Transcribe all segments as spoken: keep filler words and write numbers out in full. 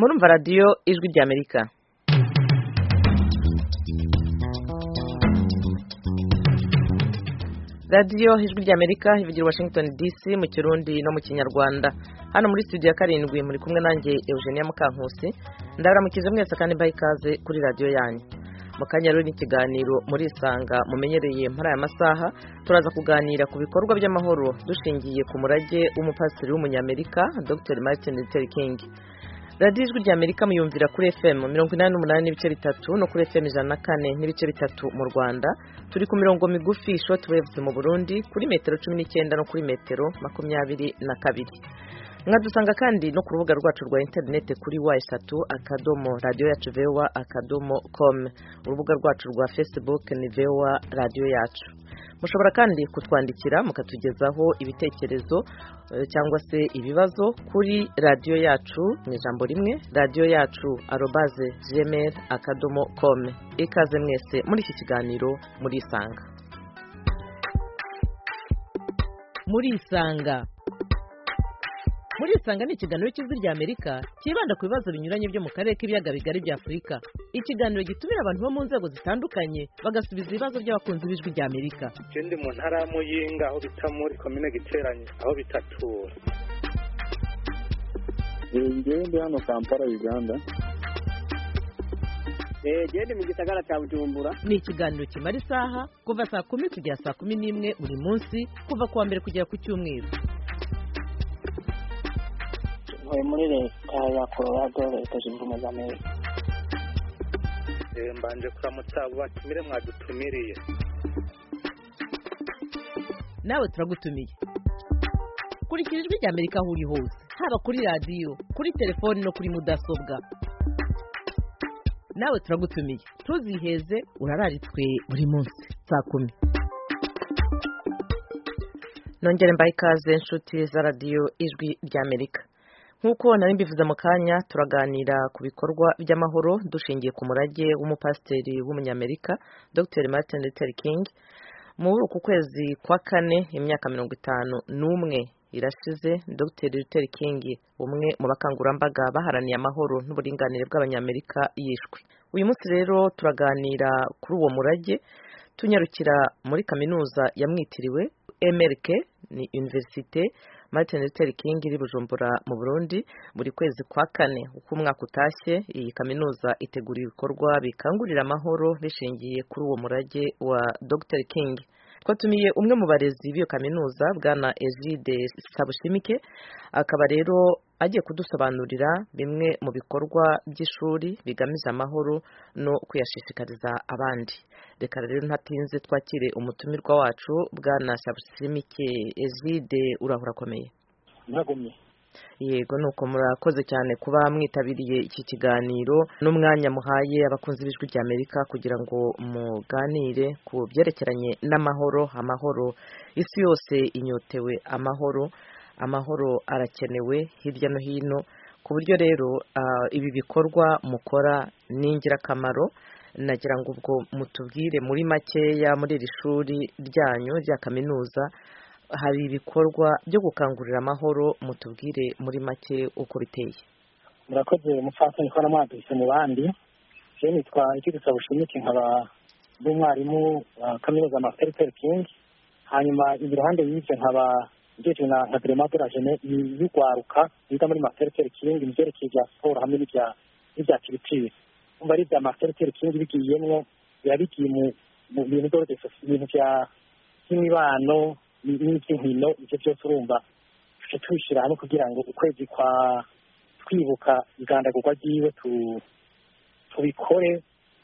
murumva radiyo ijwi ry'Amerika. radiyo ijwi ry'Amerika ivugira Washington D C mu Kirundi no mu Kinyarwanda. Hano muri studio ya karindwi muri kumwe nanjye Eugenia Mukankusi. Ndabaramukije mwese kandi mbaye ikaze kuri radiyo yanyu. Mu kanya rero n'ikiganiro muri Isanga mumenyereye muri aya masaha turaza kuganira ku bikorwa by'amahoro dushingiye ku murage w'umupasiteri w'umunyamerika Doctor Martin Luther King. radiyo ijwi ry'Amerika muyumvira kuri F M mirongo inani n'umunani n'ibice bitatu no kuri F M ijana na kane n'ibice bitatu mu Rwanda. Turi ku mirongo migufi short waves mu Burundi kuri metero cumi n'icyenda no kuri metero makumyabiri na kabiri. Mwadusanga kandi no ku rubuga rwacu rwa internet kuri w eshatu akadomo radio yacu vewa akadomo com. Urubuga rwacu rwa Facebook ni vewa radio yacu. Mushobora kandi kutwandikira mukatugezaho ibitekerezo cyangwa se ibibazo kuri radio yacu mu ijambo rimwe radio yacu arobase gmail akadomo com. Ikaze mwese muri iki kiganiro muri Isanga. Muri Isanga Muri Isanga ni ikiganiro cy'ijwi ry'Amerika kibanda ku bibazo binyuranye byo mu karere k'ibiyaga bigari bya Afurika. Ikiganiro gitumira abantu bo mu nzego zitandukanye bagasubiza ibibazo by'abakunzi b'ijwi ry'Amerika. Ikindi mu ntara ya Muyinga aho bita muri komine Giteranye aho bitatura. Ngende hano Kampala Uganda. Eh gende mu gisagara cya Bujumbura. Ni ikiganiro kimara isaha kuva saa kumi kugera saa kumi n'imwe buri munsi kuva kuwa mbere kugera ku cyumweru. muri leta ya Colorado leta zunze ubumwe za Amerika. Eh mbanje kuramutsa batumire mwadutumiriye. Nawe turagutumiye. Kurikira ijwi ry'Amerika aho uri hose, haba kuri radio, kuri telefone no kuri mudasobwa. Nawe turagutumiye. Tuziheze urararitswe buri munsi saa kumi. Nongere mbaye ikaze inshuti za radio ijwi ry'Amerika. Nkuko nari mbivuze mu kanya turaganira ku bikorwa by'amahoro dushingiye ku murage w'umupasiteri w'umunyamerika Doctor Martin Luther King. Muri uku kwezi kwa kane imyaka mirongo itanu n'umwe irashize Doctor Luther King umwe mu bakangurambaga baharaniye amahoro n'uburinganire bw'abanyamerika yishwe. Uyu munsi rero turaganira kuri uwo murage tunyarukira muri kaminuza yamwitiriwe M L K ni Université Martin Luther King iri Bujumbura mu Burundi. Buri kwezi kwa kane uko umwaka utashye iyi kaminuza itegura ibikorwa bikangurira amahoro bishingiye kuri uwo murage wa Doctor King. Twatumiye umwe mu barezi b'iyo kaminuza bwana Egide Sabushimike akaba rero agiye kudusobanurira bimwe mu bikorwa by'ishuri bigamije amahoro no kuyashishikariza abandi. Reka rero ntatinze twakire umutumirwa wacu bwana Sabushimike. Egide urahura komeye. Nagumye. Yego nuko murakoze cyane kuba mwitabiriye iki kiganiro n'umwanya muhaye abakunzi b'ijwi ry'Amerika kugira ngo muganire ku byerekeranye n'amahoro. Amahoro isi yose inyotewe amahoro, amahoro arakenewe hirya no hino ku buryo rero uh, ibi bikorwa mukora ni ingirakamaro. Nagira ngo ubwo mutubwire muri makeya muri iri shuri ryanyu rya kaminuza hari ibikorwa byo gukangurira amahoro, mutubwire muri make uko biteye. Murakoze mufasha ikora mwadise mu bandi. Je nitwa Egide Sabushimike nkaba n'umwarimu wa kaminuza Martin Luther King. Hanyuma iruhande y'ivyo nkaba ngeje na Agrema de la Jeunesse y'ugwaruka yiga muri Martin Luther King imyerekeye bya sport hamwe n'ibya n'ibya culture. Umva ari bya Martin Luther King bigiyemwo yabigiye mu bintu byose ibintu bya kimibano n'inkino icyo cyose urumva tuje tubishira hamwe kugira ngo ukwezi kwa twibuka igandagurwa ryiwe tu tubikore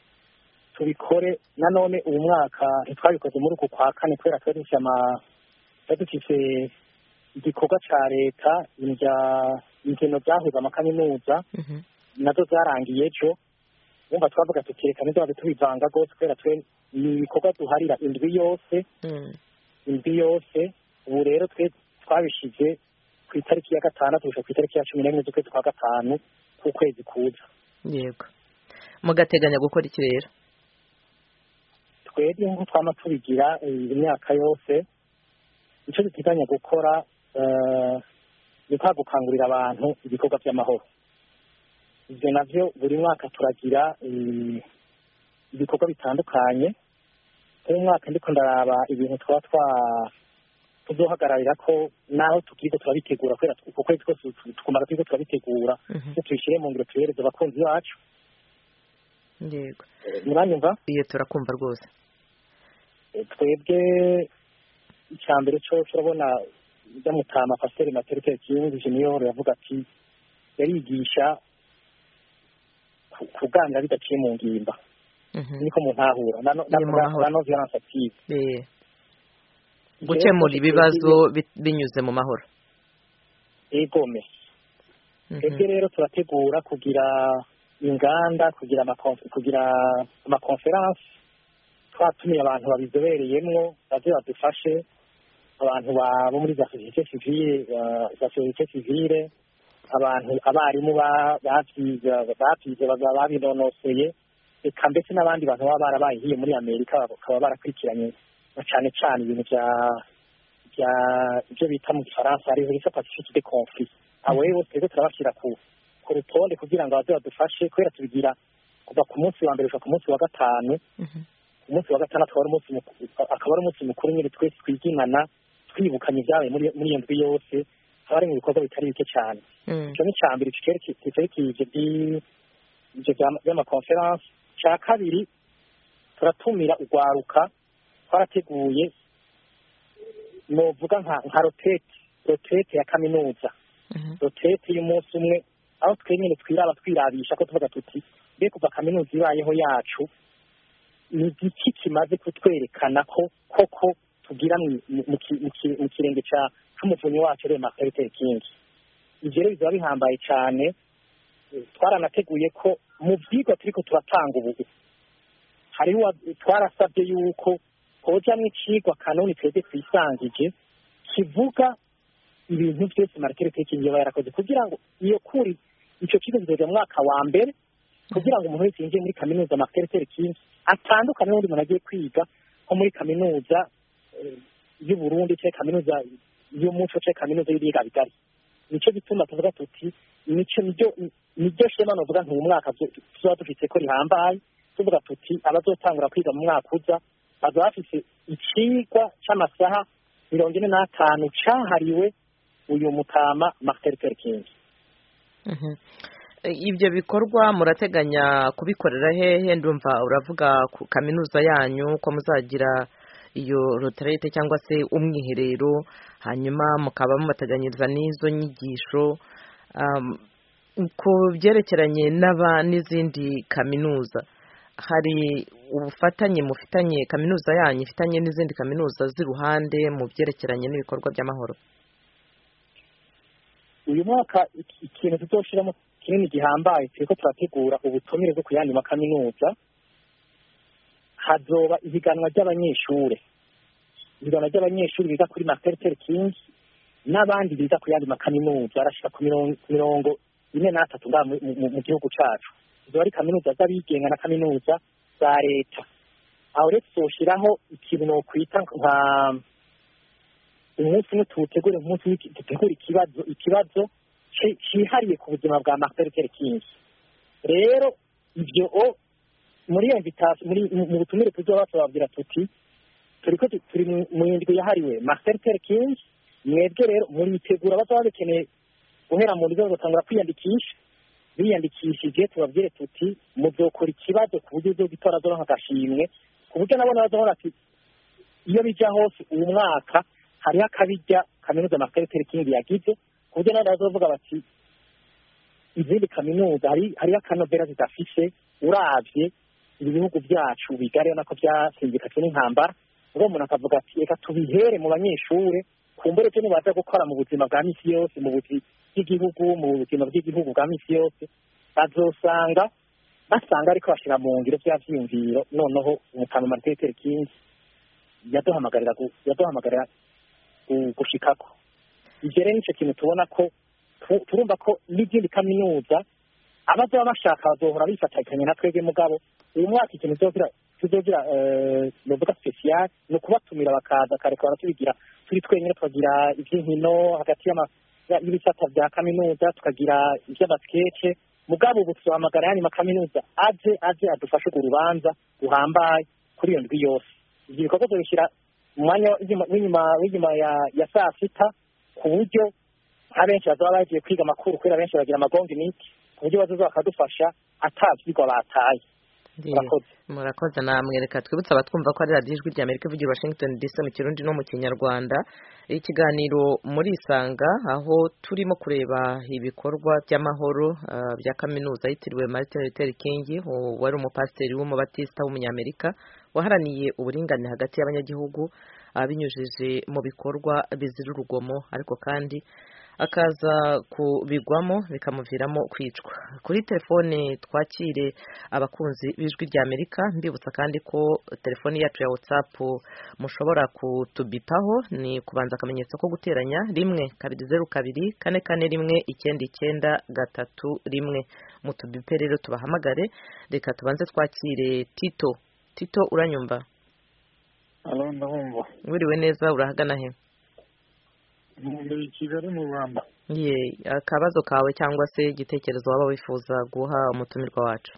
tubikore nanone uyu mwaka ntitwabikoze muri uku kwa kane kubera twari dufite ama dufite igikorwa ca leta inja inkino byahuza amakaminuza nazo zarangiye ejo. Umva twavuga tutekana nzo tubivanga gose kubera twe ni ibikorwa duharira indwi yose indwi yose. Ubu rero twe twabishize ku itariki ya gatandatu gushika ku itariki ya cumi n'imwe z'ukwezi kwa gatanu ku kwezi kuza. Yego mugateganya gukora iki rero? Twebwe ngo twama tubigira imyaka yose icyo duteganya gukora ni kwa gukangurira abantu ibikorwa by'amahoro. ibyo navyo buri mwaka turagira ibikorwa bitandukanye. uyu mwaka ndiko ndaraba ibintu twaba twa tuzohagararira ko naho tukiriko turabitegura kubera uko kwezi kose tukumara turiko turabitegura tubishyire mu ngiro tuhereze abakunzi bacu. Yego, muranyumva? iyo turakumva rwose. Twebwe icya mbere cyo turabona Mutama Pasiteri Martin King Junior yavuga ati yarigisha kuganira bidaciye mu ngimba. Niko muntahura nano nano violence active. Eh. Gukemura ibibazo binyuze mu mahoro. Egome. Ebwe rero turategura kugira inganda kugira kugira ama conference twatumiye abantu babizobereyemwo baze badufashe, abantu bo muri za société civile za société civile, abantu abarimu bavyize bavyize babinonoseye, eka mbese n'abandi bantu baba barabaye hiye muri Amerika bakaba barakurikiranye cyane cyane ibintu bya bya ibyo bita mu Faransa ari risque pacifique de conflit. Abo rero twese turabashira ku ku rutonde kugira ngo baze badufashe kubera tubigira kuva ku munsi wa mbere ku munsi wa gatanu. Ku munsi wa gatanu akaba ari umunsi akaba ari umunsi mukuru nyine twese twigimana twibukanye ibyabaye muri muri iyo ndwi yose, haba hari mu bikorwa bitari bike cyane. Icyo ni cya mbere cyerekeye ibyo by'amakonferanse. Cya kabiri turatumira urwaruka, twarateguye novuga nka nka rotete rotete ya kaminuza, rotete y'umunsi umwe aho twenyine twiraba twirabisha ko tuvuga tuti mbe kuva kaminuza ibayeho yacu ni igiki kimaze kutwerekana ko koko tugira mu kirenge cya cy'umuvunyi wacu rero Martin King. Ibyo rero bizaba bihambaye cyane. Twaranateguye ko mu byigwa turiko turatanga ubu hariho twarasabye yuko hojamwo icigwa kanoni twebwe twisangije kivuga ibintu byose Martin King yaba yarakoze kugira ngo iyo kuri icyo kigo kizoja mu mwaka wa mbere kugira ngo umuntu wese yinjiye muri kaminuza Martin King atandukane n'undi muntu agiye kwiga nko muri kaminuza y'u Burundi cyangwa kaminuza y'umuco cyangwa kaminuza y'ibiga bigari. Nico gituma tuvuga tuti nico nibyo nibyo shema no vuga ntu mwaka tuzoba dufite ko rihambaye, tuvuga tuti abazotangura kwiga mu mwaka uza bazaba bafise icigwa c'amasaha mirongo ine n'atanu cahariwe uyu Mutama Martin King. Ibyo bikorwa murateganya kubikorera hehe? Ndumva uravuga ku kaminuza yanyu ko muzagira iyo retraite cyangwa se umwiherero, hanyuma mukaba mumateganyiriza n'izo nyigisho ku byerekeranye n'aba n'izindi kaminuza. Hari ubufatanye mufitanye kaminuza yanyu ifitanye n'izindi kaminuza z'iruhande mu byerekeranye n'ibikorwa by'amahoro? Uyu mwaka ikintu tuzoshiramo kinini gihambaye turiko turategura ubutumire bwo kuyandi makaminuza. Hazoba ihiganwa ry'abanyeshure ihiganwa ry'abanyeshuri biga kuri Martin King n'abandi biga ku yandi makaminuza arashika ku mirongo ine n'atatu nga mu gihugu cacu. Izo ari kaminuza z'abigenga na kaminuza za leta. Aho rero tuzoshiraho ikintu no kwita nka umunsi n'ututegure umunsi dutegura ikibazo ikibazo cihariye ku buzima bwa Martin King. Rero ivyo muri iyo invitation muri mu butumire tuzoba tubabwira tuti turiko turi mu ndwi yahariwe Martin King. Mwebwe rero muri itegura bazaba bakeneye guhera mu ndwi batangura kwiyandikisha, biyandikishije tubabwire tuti muzokora ikibazo ku buryo bwo gitora zo nkagashimwe ku buryo nabona bazahora ati iyo bija hose uyu mwaka hariho akabijya kaminuza Martin King yagize ku buryo nabo bazovuga bati izindi kaminuza hari hariho akanovera zidafise uravye ibihugu byacu bigare nako byasindikatse n'intambara. Ngo umuntu akavuga ati reka tubihere mu banyeshure kumbere cyo nibaza gukora mu buzima bwa misi yose mu buzima bw'igihugu mu buzima bw'igihugu bwa misi yose bazosanga basanga ariko bashira mu ngiro by'avyiyumviro. Noneho Mutama Martin King yaduhamagarira yaduhamagarira gushikako. Ivyo rero nico kintu tubona ko turumva ko n'izindi kaminuza abazoba bashaka bazohora bifatanya na twebwe mugabo uyu mwaka ikintu tuzogira tuzogira novuga special no kubatumira bakaza kareka baratubigira turi twenyine twagira ivy'inkino hagati y'ibisata vya kaminuza tukagira ivy'abasketch mugabo ubu tuzohamagara yani makaminuza aje aje adufashe ku rubanza ruhambaye kuri iyo ndwi yose. Ibyo bikorwa tubishyira mu mwanya w'inyuma w'inyuma ya ya saa sita ku buryo abenshi bazaba bagiye kwiga amakuru kubera benshi bagira amagongi niki ku buryo bazoza bakadufasha atavyigwa bataye. Murakoze namwe, reka twibutsa abatwumva ko ari radiyo ijwi rya Amerika ivugira Washington D C mu Kirundi no mu Kinyarwanda. Ikiganiro muri Isanga aho turimo kureba ibikorwa by'amahoro uh, bya kaminuza yitiriwe Martin Luther King, wari umupasiteri w'umubatista w'umunyamerika waharaniye uburinganire hagati y'abanyagihugu abinyujije mu bikorwa bizira urugomo ariko kandi akaza kubigwamo bikamuviramo kwicwa. Kuri telefone twakire abakunzi b'ijwi rya Amerika, mbibutsa kandi ko telefone yacu ya WhatsApp mushobora kutubipaho ni kubanza akamenyetso ko guteranya rimwe kabiri zeru kabiri kane kane rimwe icyenda icyenda gatatu rimwe. Mutubipe rero tubahamagare. Reka tubanze twakire Tito. Tito uranyumva? Alo, ndabumva. Wiriwe neza, urahagana he? Muri Kigali mu Rwanda. Ye, akabazo kawe cyangwa se igitekerezo waba wifuza guha umutumirwa wacu?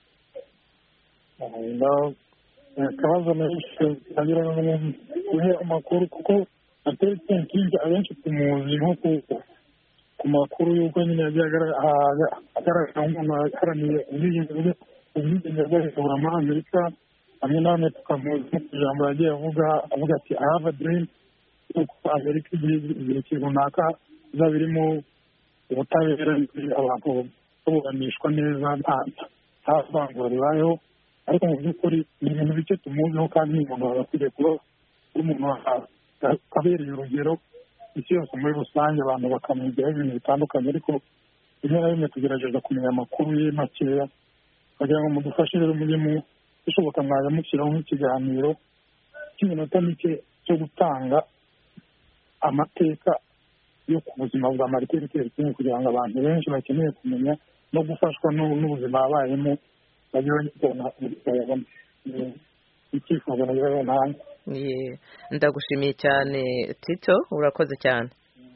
Alo, akabazo nishe agira ngo uhe amakuru kuko ateretse kinje abenshi tumuzi nko ku makuru yuko nyine agaragara umuntu haraniye ubwigenge ubwigenge bw'abashobora muri Amerika, hamwe n'amwe tukamuzi mu ijambo yagiye avuga avuga ati I have a dream yuko Amerika igihe ikintu runaka izaba irimo ubutabera abantu baburanishwa neza nta vangura ribayeho, ariko mu by'ukuri ni ibintu bike tumuziho kandi umuntu agakwiriye kuba umuntu akabereye urugero isi yose muri rusange, abantu bakamwigiraho ibintu bitandukanye, ariko rimwe na rimwe tugerageza kumenya amakuru ye makeya kugira ngo mudufashe rero mujye mu bishoboka mwaza mushyiraho nk'ikiganiro cy'iminota mike cyo gutanga amateka yo ku buzima bwa Martin Luther King kugira ngo abantu benshi bakeneye kumenya no gufashwa n'ubuzima babayemo bagire babona icyifuzo nageraho nanjye. Ndagushimiye cyane Tito, urakoze cyane.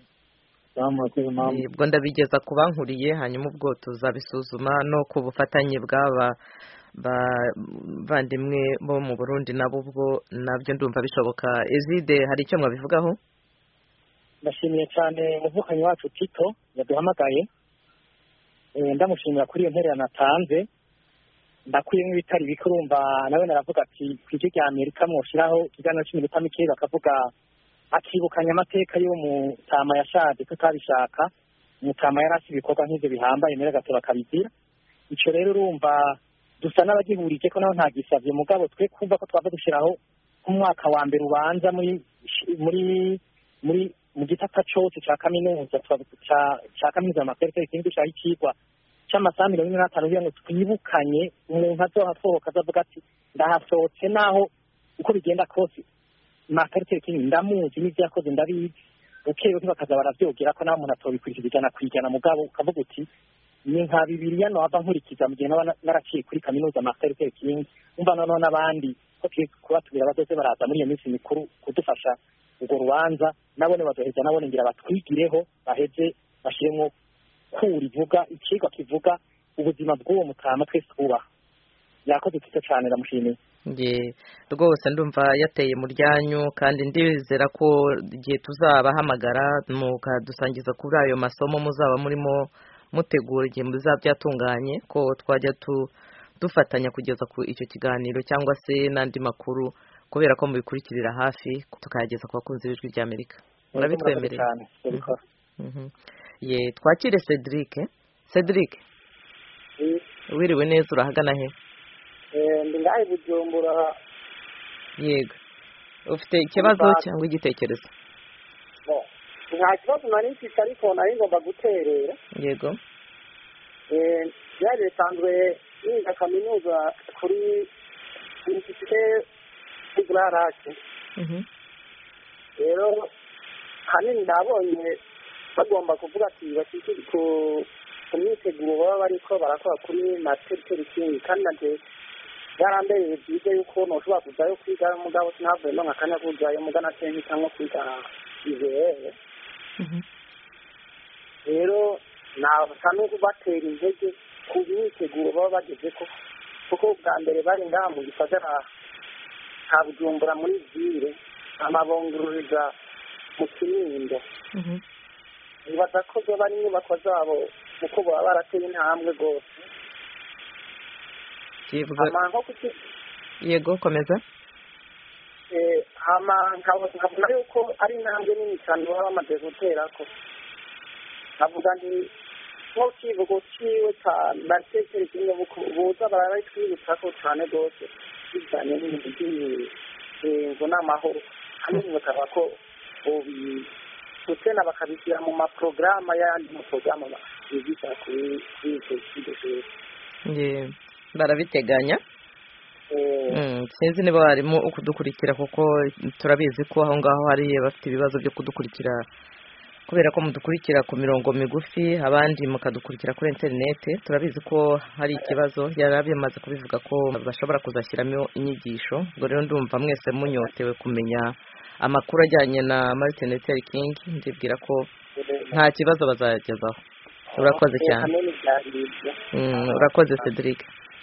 Ubwo ndabigeza ku bankuriye hanyuma ubwo tuzabisuzuma no ku bufatanye bw'aba bandimwe bo mu Burundi nabo ubwo nabyo ndumva bishoboka. Ezide, hari icyo mwabivugaho? Ndashimiye cyane umuvukanyi wacu Tito yaduhamagaye, ndamushimira kuri iyo ntererano atanze. Ndakuyemo ibitari bike, urumva nawe naravuga ati ku ijwi rya Amerika mwoshiraho ikiganiro cy'iminota mike bakavuga akibukanya amateka yo mu tama yashaje tutabishaka, mu tama yarasi ibikorwa nk'ivyo bihambaye mbere gato bakabigira. Ico rero urumva dusa n'abagihurije ko naho ntagisavye, mugabo twe kumva ko twava dushiraho umwaka wa mbere ubanza muri muri muri mu gitata cyose cya kaminuza cya kaminuza amaperite ikindi cya ikigwa cy'amasaha mirongo ine n'atanu kugira ngo twibukanye umuntu azohasohoka azavuga ati ndahasohotse naho uko bigenda kose maperite ikindi ndamuzi n'ibyo yakoze ndabizi, ukewe ntibakaza baravyogera ko naho umuntu atobikurikiza ijana kwijana, mugabo ukavuga uti ni nka bibiliya nohava nkurikiza mu gihe naba naraciye kuri kaminuza maperite ikindi. Umva noneho n'abandi ko kubatubira bazoze baraza muri iyo minsi mikuru kudufasha urwo rubanza, nabone bazoheza nabone ngira batwigireho baheze bashiremo kuri vuga ikigwa kivuga ubuzima bw'uwo mutama twese twubaha. Yakoze Tito cyane, ndamushimiye. Nge rwose ndumva yateye mu ryanyu kandi ndizera ko igihe tuzabahamagara mukadusangiza kuri ayo masomo muzaba murimo mutegura igihe muzaba byatunganye ko twajya dufatanya kugeza ku icyo kiganiro cyangwa se n'andi makuru, kubera ko mubikurikirira hafi tukayageza ku bakunzi b'ijwi rya Amerika. Murabitwemerera? Ye, twakire Cedric. Cedric, wiriwe neza, urahagana he? Ndi ngahe Bujumbura. Yego, ufite ikibazo cyangwa igitekerezo? Nta kibazo nari mfite ariko nari ngomba guterera. Yego. Yaje sanzwe niga kaminuza kuri Universite Iglarake. Rero hanini ndabonye bagomba kuvuga ati bakikiri ku kumyiteguro baba bariko barakora kuri Martin Luther King, kandi nje yarambere byize yuko noshobora kuzayo kwiga, mugabo sinavuye no nkakanya kujayo mugana tenki cyangwa kwiga ivere. Rero nabasa no kubatera intege ku myiteguro baba bageze ko kuko bwa mbere bari ngaha mu gisagara nta Bujumbura muri ville amabongururiza mu Kinindo nibaza ko zoba ari inyubako zabo kuko baba barateye intambwe rwose yego komeza hama nkabona yuko ari intambwe nini cyane baba bamaze gutera ko nkavuga nti nko kivugo ciwe natekere kimwe buza barabitwibutsa ko cyane rwose bijyanye n'ibintu by'ingo n'amahoro hanini bakaba ko ubitena bakabishyira mu maporogaramu y'ayandi maporogaramu bigisha kuri icyo kigo cyose barabiteganya sinzi niba barimo kudukurikira kuko turabizi ko aho ngaho hari bafite ibibazo byo kudukurikira kubera ko mudukurikira ku mirongo migufi abandi mukadukurikira kuri interineti turabizi ko hari ikibazo yari bimaze kubivuga ko bashobora kuzashyiramo inyigisho ubwo rero ndumva mwese munyotewe kumenya amakuru ajyanye na Martin Luther King ndibwira ko nta kibazo bazagezaho urakoze cyane urakoze Cedric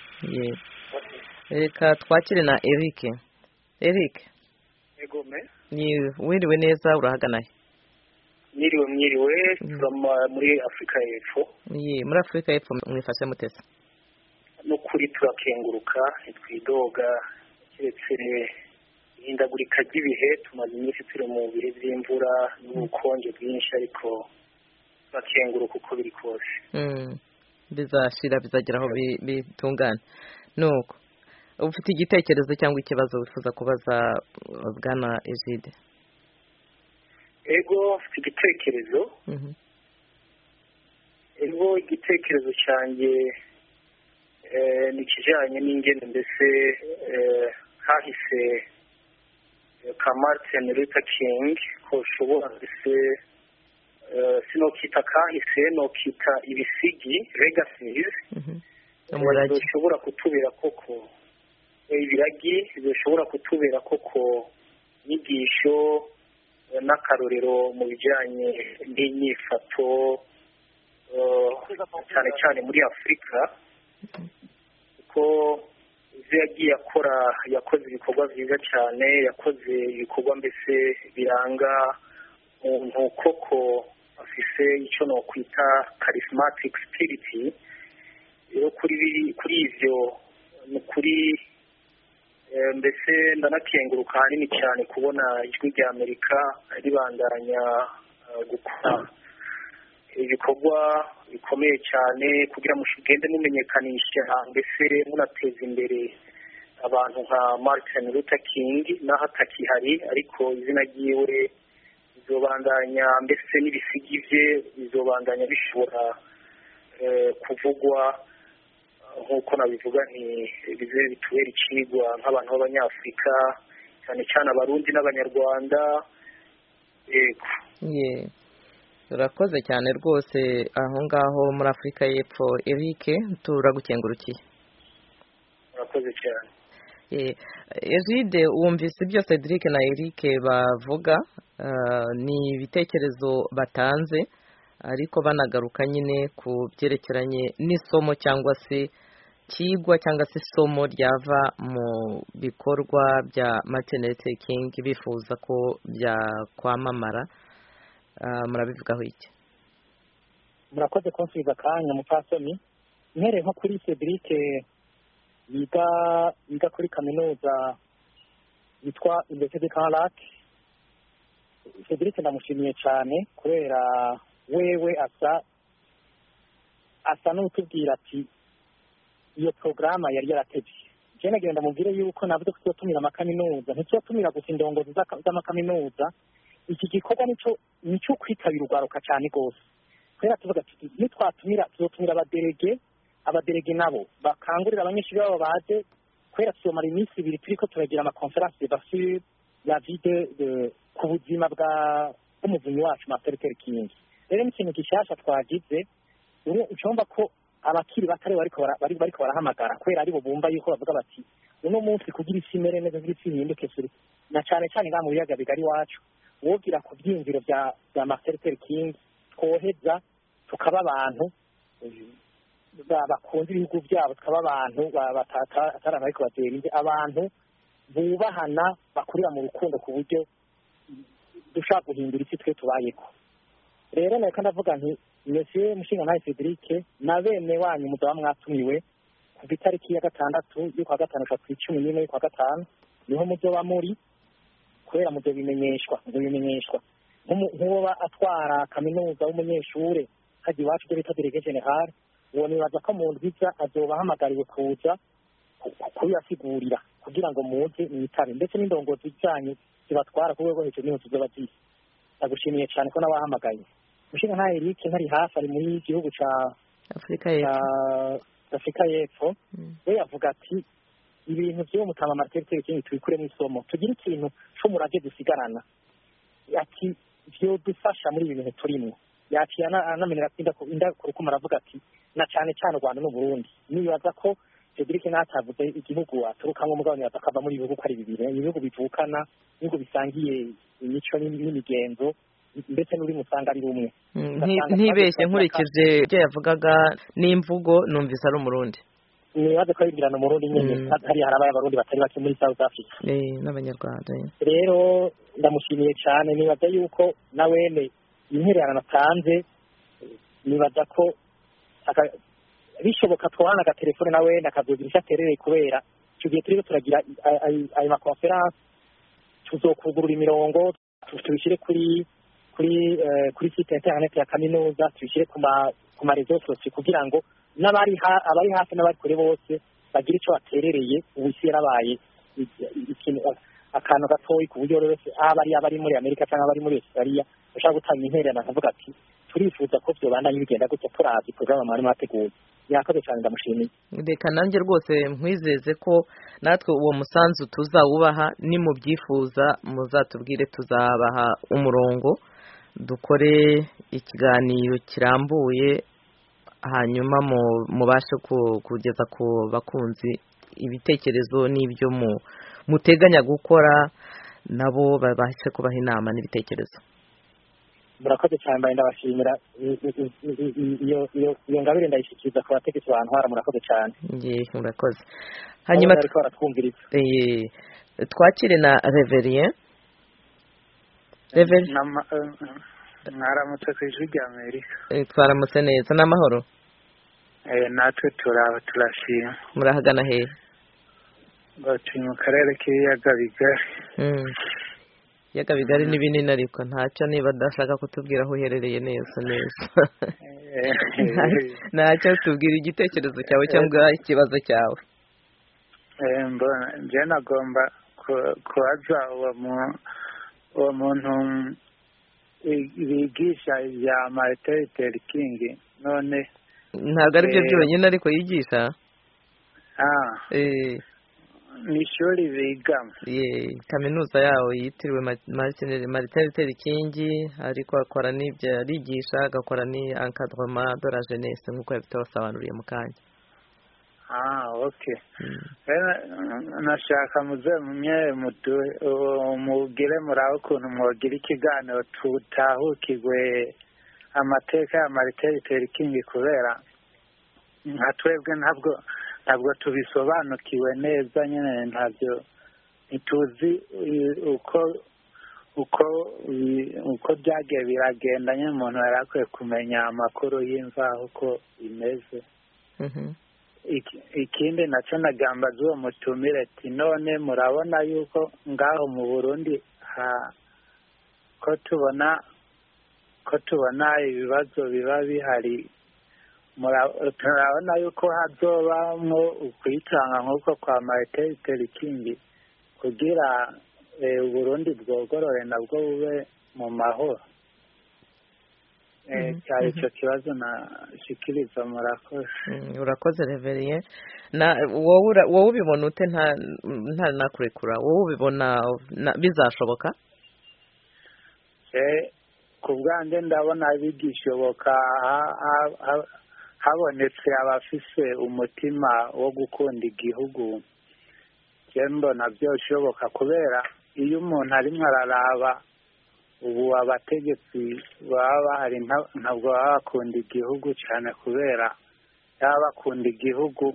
reka twakire na Eric Eric yego me ni wiriwe neza urahagana he Niriwe mwiriwe muri Afrika y'Epfo Ye muri Afrika y'Epfo mwifashe mutese no kuri turakenguruka twidoga kiretse ihindagurika ry'ibihe tumaze iminsi turi mu bihe by'imvura n'ubukonje bwinshi ariko turakenguruka uko biri kose bizashira bizagera aho bitungana nuko ufite igitekerezo cyangwa ikibazo wifuza kubaza bwana Egide ego ufite igitekerezo ego igitekerezo cyanjye ni ikijyanye n'ingene mbese hahise ka Martin Luther King ko ushobora mbese sinokita kahise nokita ibisigi legacies bishobora kutubera koko ibiragi bishobora kutubera koko inyigisho n'akarorero mu bijyanye n'inyifato cyane cyane muri Afurika kuko ibyo yagiye akora yakoze ibikorwa byiza cyane yakoze ibikorwa mbese biranga umuntu koko afise icyo nokwita charismatic spirit rero kuri kuri ivyo ni kuri mbese ndanakenguruka hanini cyane kubona ijwi rya Amerika ribandanya gukora ibikorwa bikomeye cyane kugira ngo mugende mumenyekanisha mbese munateza imbere abantu nka Martin Luther King naho atakihari ariko izina ryiwe bizobandanya mbese n'ibisigi bye bizobandanya bishobora kuvugwa nk'uko nabivuga nti bize bitubera icigwa nk'abantu b'abanyafurika cyane cyane abarundi n'abanyarwanda yego ye urakoze cyane rwose aho ngaho muri Afrika y'Epfo Eric turagukengurukiye urakoze cyane eh Egide wumvise ibyo Cedric na Eric bavuga ni ibitekerezo batanze ariko banagaruka nyine ku byerekeranye n'isomo cyangwa se kigwa cyangwa se isomo ryava mu bikorwa bya Martin Luther King bifuza ko byakwamamara murabivugaho iki murakoze konsiza kanya mupfasoni ntere nko kuri Cedric yiga yiga kuri kaminuza yitwa Université de Calac Cedric ndamushimiye cyane kubera wewe asa asa n'utubwira ati iyo programa yari yaratebye je nagenda mubwire yuko navuze ko tuzotumira amakaminuza ntitzotumira gusa indongozi z'amakaminuza iki gikorwa nico nico kwitabira urwaruka cyane gose kubera tuvuga tuti nitwatumira tuzotumira abaderege abaderege nabo bakangurira abanyeshuri babo baje kubera tuzomara iminsi ibiri turiko turagira ama conference sur la vie de ku buzima bwa umuvunyi wacu Martin Luther King rero ni ikintu gishasha twagize ubu ucomba ko abakiri batari bariko bari bariko barahamagara kubera ari bo bumva yuko bavuga bati uno munsi kugira isimere neza kugira isimhinduke suri na cyane cyane nga mu biyaga bigari wacu wogira ku byinziro bya bya Martin Luther King twoheza tukaba abantu bakunda ibihugu byabo tukaba abantu atari abariko batera imbere, abantu bubahana bakurira mu rukundo ku buryo dushaka guhindura isi twe tubayeko. Rero nariko ndavuga nti Monsieur Mushingantahe Cedric na bene wanyu muzaba mwatumiwe ku itariki ya gatandatu y'ukwa gatanu ku icumi n'imwe y'ukwa gatanu niho muzoba muri, kubera muzobimenyeshwa muzobimenyeshwa nk'uwoba atwara kaminuza w'umunyeshure haji iwacu ibyo bita Délégué Général, uwo nibaza ko mu ndwiza azoba ahamagariwe kuza kubibasigurira kugira ngo muze mwitabe, ndetse n'indongozi zanyu zibatwara ku rwego hejuru niho tuzoba ziri. Ndagushimiye cyane ko nabahamagaye. Mushingantahe Eric ntari hafi, ari muri gihugu ca Afrika y'Epfo Afrika y'Epfo we yavuga ati ibintu byo mutama Martin Luther King twikuremo isomo, tugira ikintu c'umurage dusigarana, ati byo dufasha muri ibintu turimo. Yaciye anamenera kwinda inda kurukuma aravuga ati na cyane cyane u Rwanda n'u Burundi, nibaza ko Cedric natavuze igihugu aturukamwe mugabane atakava muri ibihugu ari bibiri, ibihugu bivukana, ibihugu bisangiye imico n'imigenzo, ndetse n'uri musanga ari rumwe. Ntibeshye nkurikije ibyo yavugaga n'imvugo numvise ari umurundi. Nibaze ko yibwirana umurundi nyine hari harabaye abarundi batari bake muri South Africa eh n'abanyarwanda. Rero ndamushimiye cyane, nibaza yuko nawene intererano natanze, nibaza ko bishoboka twana ga telefone nawe nakazogirisha terere, kubera tugiye turi turagira ayo ma conference, tuzokugurura imirongo tubishire kuri kuri kuri site internet ya kaminuza, tubishire ku ma ku ma réseaux sociaux kugira ngo n'abari abari hafi n'abari kure bose bagira ico baterereye. Ubisi yarabaye ikintu akantu gatoyi ku buryo wese abari abari muri Amerika cyangwa abari muri Australia bashaka gutanga intererano akavuga ati turifuza ko byo bandanye bigenda gutya turazi program mwari mwateguye. Yakoze cyane, ndamushimiye. Reka nanjye rwose nkwizeze ko natwe uwo musanzu tuzawubaha, ni mu byifuza muzatubwire tuzabaha umurongo dukore ikiganiro kirambuye, hanyuma mubashe kugeza ku bakunzi ibitekerezo n'ibyo muteganya gukora, nabo babashe kubaha inama n'ibitekerezo. Murakoze cyane, mbaye ndabashimira iyo iyo iyo ngabire ndayishikiriza ku bategetsi bantwara. Murakoze cyane. Ngiye murakoze. Hanyuma eh twakire na Reverien. Reverien mwaramutse ku ijwi rya Amerika. Eh twaramutse neza n'amahoro. Eh natwe turaba turashima. Murahagana he? Bati mu karere k'ibiyaga bigari. Mm. Yaga bigari ni binini ariko ntacyo niba dashaka kutubwira aho uherereye neza neza. Ntacyo tubwira igitekerezo cyawe cyangwa ikibazo cyawe. Eh mbona je nagomba kubaza uwo mu uwo muntu bigisha ya Martin Luther King, none ntabwo ari byo byonyine ariko yigisha. Ah eh ni ishuri bigamo. Ye kaminuza yawo yitiriwe Martin Luther King, ariko akora n'ibyo arigisha, agakora ni encadrement de la jeunesse nk'uko yabitosobanuriye mu kanya. Ah okay. Mm. Nashaka muze mumye mutu umugire muraho ukuntu mwogira ikiganiro tutahukirwe amateka ya Martin Luther King, kubera nka twebwe ntabwo ntabwo tubisobanukiwe neza nyine, ntabyo ntituzi uko uko uko byagiye biragenda nyine. Umuntu yarakwiye kumenya amakuru y'imvaho uko imeze. Mhm. Ikindi nacyo nagamba z'uwo mutumire ati none murabona yuko ngaho mu Burundi ha ko tubona ko tubona ibibazo biba bihari, turabona yuko hazobamwo ukwitanga nk'uko kwa Martin Luther King kugira Burundi bwogorore nabwo bube mu mahoro. Eh cyari cyo kibazo nashikiriza. Murakoze. Urakoze Reverien. Na wowe wowe ubibona ute? nta nta nakurekura, wowe ubibona bizashoboka? Eh kubwanjye ndabona bigishoboka habonetse abafise umutima wo gukunda igihugu. Jembo nabyo bishoboka, kubera iyo umuntu arimo araraba ubu abategetsi baba bahari ntabwo baba bakunda igihugu cyane, kubera baba bakunda igihugu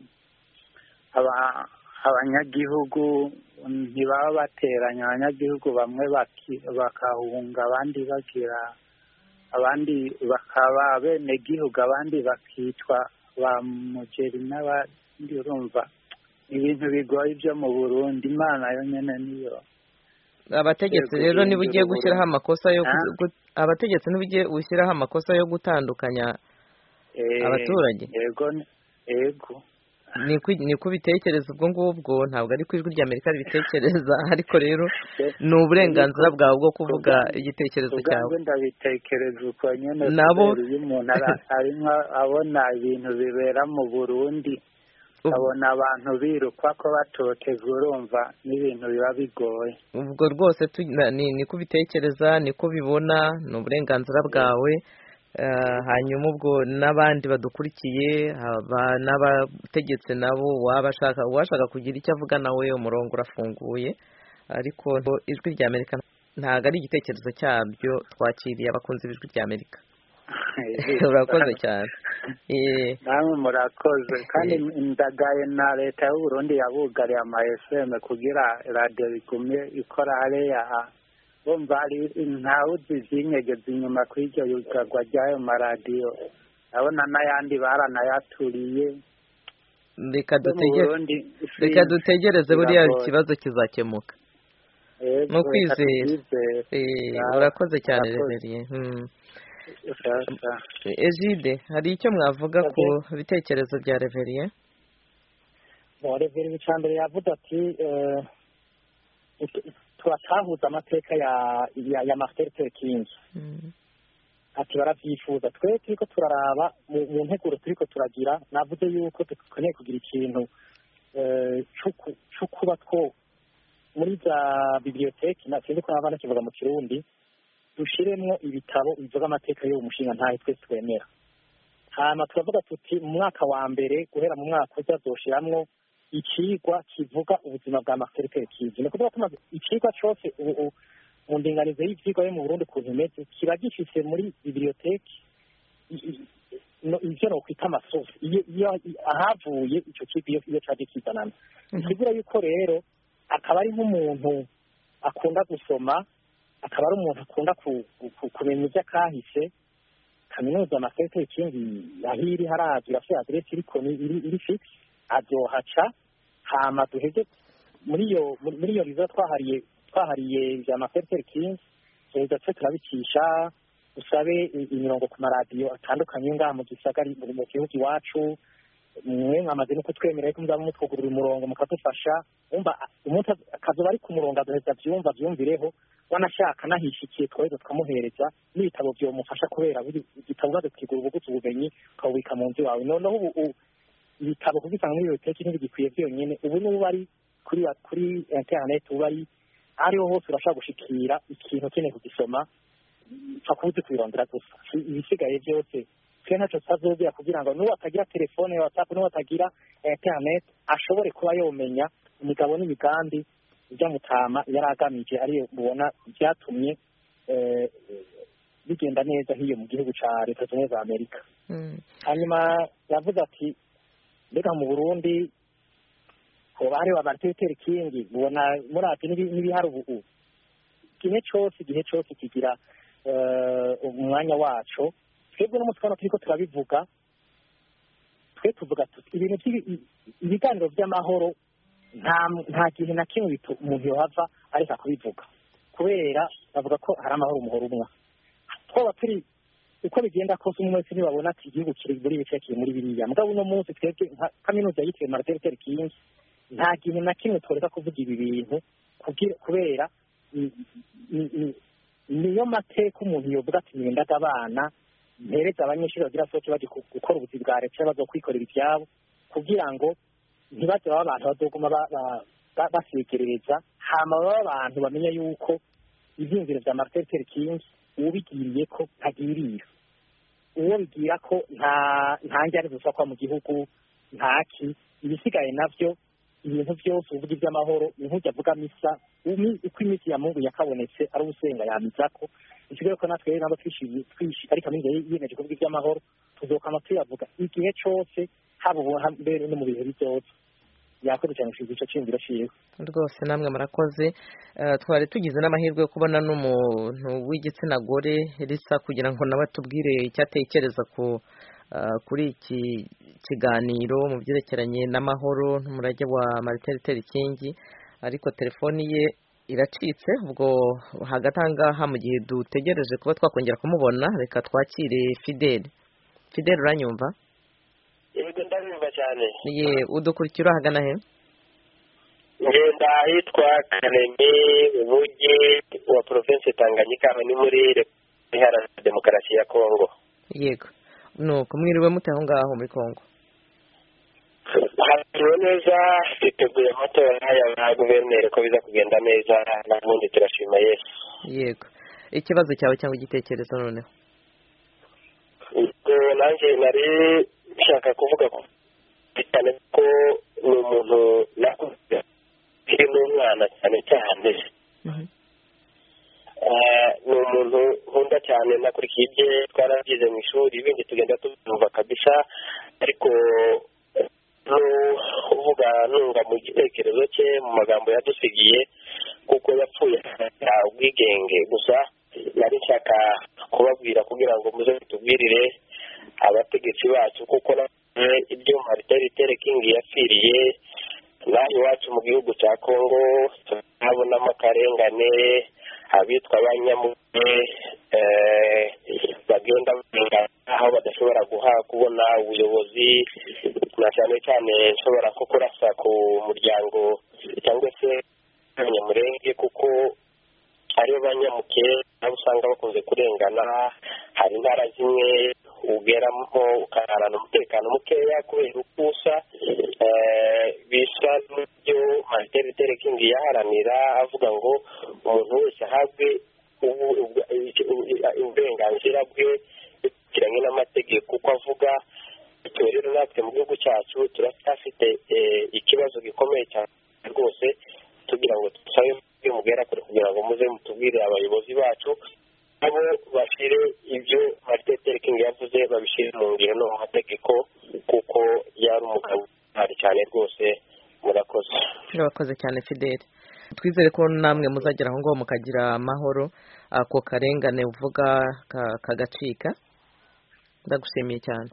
abanyagihugu ntibaba bateranya, abanyagihugu bamwe bakahunga abandi bagira abandi bakaba bene gihugu abandi bakitwa ba mugeri n'abandi. Urumva ibintu bigoye byo mu Burundi, Imana yo nyene niyo. Abategetsi rero niba ugiye gushyiraho amakosa yo abategetsi niba ugiye gushyiraho amakosa yo gutandukanya abaturage. Yego yego ni ko bitekereza ubwo ngubwo, ntabwo ari ku ijwi rya Amerika ribitekereza, ariko rero ni uburenganzira bwawe bwo kuvuga igitekerezo cyawe. Ndabitekereza uko nyine nabo iyo umuntu arimo abona ibintu bibera mu Burundi, abona abantu birukwa ko batotezwa, urumva n'ibintu biba bigoye. Ubwo rwose ni ko ubitekereza, ni ko bibona, ni uburenganzira bwawe. Hanyuma ubwo n'abandi badukurikiye n'abategetsi nabo wabashaka uwashaka kugira icyo avuga nawe, umurongo urafunguye. Ariko ijwi rya Amerika ntabwo ari igitekerezo cyabyo, twakiriye abakunzi b'ijwi rya Amerika. Urakoze cyane. namwe murakoze, kandi ndagaye na leta y'u Burundi yabugariye ama F M kugira radio igume ikora hariya, bumva ari ntawuzi zinyegeza inyuma kw'iryo yugagwa ry'ayo maradiyo. Abona n'ayandi baranayaturiye. Reka dutegereze buriya ikibazo kizakemuka. No kwizera. Urakoze cyane Reverien. Egide, hari icyo mwavuga ku bitekerezo bya Reverien? Reverien cya mbere yavuze ati turatahuza amateka ya ya Martin Luther King. Ati barabyifuza, twe turiko turaraba mu nteguro turiko turagira, navuze yuko dukeneye kugira ikintu cyo kuba two muri za biblioteki, nasinde ko abana kivuga mu Kirundi, dushiremwo ibitabo bivuga amateka y'uwo mushinga ntahe twese twemera. Hama turavuga tuti mu mwaka wa mbere guhera mu mwaka uza doshiramwo ikigwa kivuga ubuzima bwa Martin Luther King. Ni kuvuga tumaze ikigwa cyose mu ndinganizo y'ivyigwa yo mu Burundi ku ntimeze kiba gifise muri biblioteki ivyo no kwita amasosi iyo ahavuye ico kigo iyo caje kizanana. Isigura yuko rero akaba ari nk'umuntu akunda gusoma, akaba ari umuntu akunda kumenya ibyo akahise. Kaminuza Martin Luther King ahiri harazira se adresse iriko iri fix azohaca. Hama duheze muri iyo muri iyo rizo twahariye twahariye bya Martin Luther King, tuza turabicisha usabe imirongo ku maradiyo atandukanye ngaha mu gisagari mu gihugu iwacu. Mwe mwamaze no kutwemera ko muzaba mutwugurura umurongo mukadufasha, umva umuntu akazoba ari ku murongo aduheza byumva byumvireho, wanashaka nahishikiye twaheza twamuhereza n'ibitabo byo mufasha, kubera igitabo baze kwigura ubugutse ubumenyi ukawubika mu nzu yawe. Noneho ubu ibitabo kubisanga muri biblioteki ntibigikwiye byonyine, ubu n'ubu ari kuri kuri internet, ubu ari ariho hose urashaka gushikira ikintu ukeneye kugisoma, pfa kubuze kwirondera gusa. Ibisigaye byose twe ntacyo tuzazobwira kugira ngo n'uwo atagira telefone ya WhatsApp, n'uwo atagira internet ashobore kuba yomenya imigabo n'imigambi by'amutama yari agamije, ariyo mubona byatumye bigenda neza hiyo mu gihugu ca Leta Zunze za Amerika. Hanyuma yavuze ati mbega mu Burundi ko bari wa Martin Luther King, ubona murati n'ibihari ubu igihe cyose igihe cyose kigira umwanya wacu. Twebwe no mutwana turiko turabivuga, twe tuvuga tuti ibintu ibiganiro by'amahoro nta nta gihe na kimwe umuntu yohava ariko kubivuga, kubera bavuga ko hari amahoro umuhoro umwe. Twaba turi uko bigenda kose umwe wese nibabona ati igihugu kiri muri bice kiri muri biriya, mugabo uno munsi twebwe kaminuza yitiriwe Martin Luther King nta gihe na kimwe tworeka kuvuga ibi bintu, kubera niyo mateka umuntu yovuga ati nyendaga abana mpereza abanyeshuri bagira soke baje gukora ubuzi bwa leta bazokwikorera ibyabo, kugira ngo ntibaze baba abantu bazoguma basegerereza. Hama baba abantu bamenya yuko ivyumviro vya Martin Luther King ubigiriye ko ntagirira, uwo bigira ko nta ntange ari gusa kwa mu gihugu ntaki. Ibisigaye navyo ibintu byose uvuga iby'amahoro inkujya avuga misa uko iminsi ya mungu yakabonetse ari ubusenga yamizako ikigo ko natwe nabo twishimiye twishi ariko kaminuza yiyemeje kuvuga iby'amahoro tuzokama tuyavuga igihe cyose haba ubu mbere no mu bihe byose yakoze cyane ushize icyo cyumviro ciwe rwose namwe murakoze twari tugize n'amahirwe yo kubona n'umuntu w'igitsina gore risa kugira ngo nawe tubwire icyatekereza ku kuri iki kiganiro mu byerekeranye n'amahoro n'umurage wa Martin Luther King ariko telefoni ye iracitse ubwo hagati ahangaha mu gihe dutegereje kuba twakongera kumubona reka twakire Fidel Fidel uranyumva yego ndabumva cyane ye udukurikira hagana he ngenda hitwa Kanemi Bugi wa province Tanganyika ni muri Repubulika Demokarasi ya Kongo yego nuko mwiriwe mute aho ngaho muri Kongo hariwe neza twiteguye amatora ya guverineri ko biza kugenda neza n'ubundi turashima Yesu yego ikibazo cyawe cyangwa igitekerezo noneho ubwo nanjye nari nshaka kuvuga ko cyane ko ni umuntu nakuze kiri n'umwana cyane cyane ni umuntu nkunda cyane nakurikiye ibye twarabyize mu ishuri ibindi tugenda tubyumva kabisa ariko uvuga nunga mu gitekerezo cye mu magambo yadusigiye kuko yapfuye ubwigenge gusa nari nshaka kubabwira kugira ngo muze tubwirire abategetsi bacu kuko ibyo Martin Luther King yapfiriye naho iwacu mu gihugu cya Kongo turabonamo akarengane abitwa abanyamuke bagenda aho badashobora guha kubona ubuyobozi na cyane cyane nshobora ko kurasa ku muryango cyangwa se abanyamurenge kuko ariyo banyamuke nabo usanga bakunze kurengana hari intara zimwe ugeramo ukararana umutekano mukeya kubera ukusa bisa n'ibyo Martin Luther King yaharanira avuga ngo umuntu wese ahabwe uburenganzira bwe bukiranye n'amategeko uko avuga rero natwe mu gihugu cyacu turacyafite ikibazo gikomeye cyane rwose tugira ngo tusabe mugera kure kugira ngo muze mutubwire abayobozi bacu nabo bashire ibyo Martin Luther King yavuze babishire mu ngiro no mu mategeko kuko yari umugabo ari cyane rwose murakoze murakoze cyane Fidel twizere ko namwe muzagera aho ngo mukagira amahoro ako karengane uvuga kagacika ndagushimiye cyane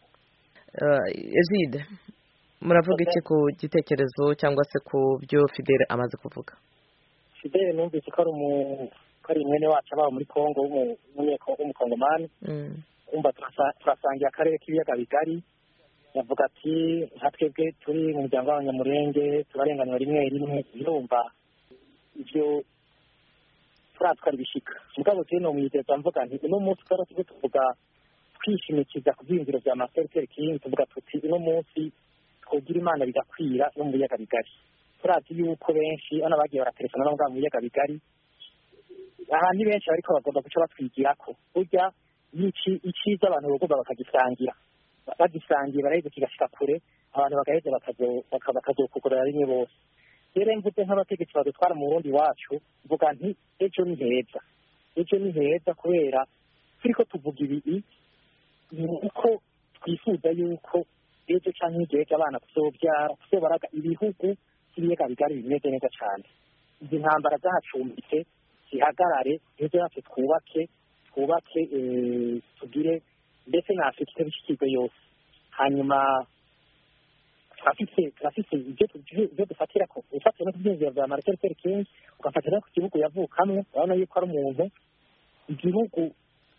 Ezide muravuga iki ku gitekerezo cyangwa se ku byo Fidel amaze kuvuga Fidel numvise ko ari umu ari mwene wacu aba muri Kongo w'umukongomani umva turasangiye akarere k'ibiyaga bigari yavuga ati nka twebwe turi mu muryango w'abanyamurenge turarenganwa rimwe rimwe yumva ibyo turatwara ibishika mugabo turi no mwizeza mvuga nti uno munsi twari tuvuga twishimikiza ku byiyumviro bya Martin Luther King tuvuga tuti uno munsi twogira imana bigakwira no mu biyaga bigari turazi yuko benshi hano bagiye baraterefona no mu biyaga bigari aha ni benshi ariko bagomba guca batwigirako burya iki iciza abantu bagomba bakagisangira bagisangiye baraheze kigashika kure abantu bagaheze bakazokukorera rimwe bose rero mvuze nk'abategetsi badutwara mu Burundi wacu mvuga nti ejo ni heza ejo ni heza kubera turiko tuvuga ibi ni uko twifuza yuko ejo canke igihe abana tuzobyara tuzobaraga ibihugu by'ibiyaga bigari bimeze neza cyane izi ntambara zahacumbitse zihagarare ejo natwe twubake twubake tugire ndetse na Afurika ibishyikirizwa yose hanyuma turafite turafite ibyo dufatira ko ufatira no kubyinjira bya Martin Luther King ugafatira ku gihugu yavukamwe urabona yuko ari umuntu igihugu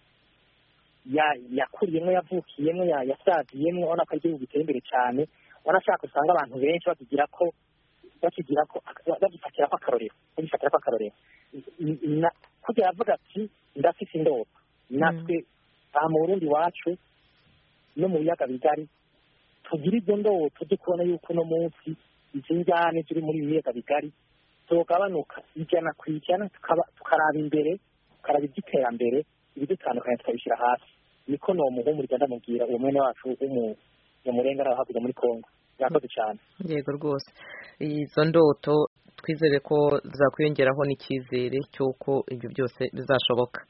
yakuriyemo yavukiyemo yasaziyemo urabona ko ari igihugu giteye imbere cyane wanashaka usanga abantu benshi bakigira ko bakigira ko bagifatira ko akarorero bagifatira ko akarorero kugira yavuga ati ndafite indoto natwe aha mu Burundi wacu no mu biyaga bigari tugira ibyo ndoto tujye kubona yuko uno munsi izi njyane ziri muri biyaga bigari zogabanuka ijana ku ijana tukaraba imbere tukaraba iby'iterambere ibidutandukanye tukabishyira hasi niko ni umuhumuriza ndamubwira uwo mwene wacu w'umunyamurenge ari hakurya muri Kongo murakoze cyane. Yego rwose, izo ndoto twizere ko zakwiyongeraho n'icyizere cy'uko ibyo byose bizashoboka.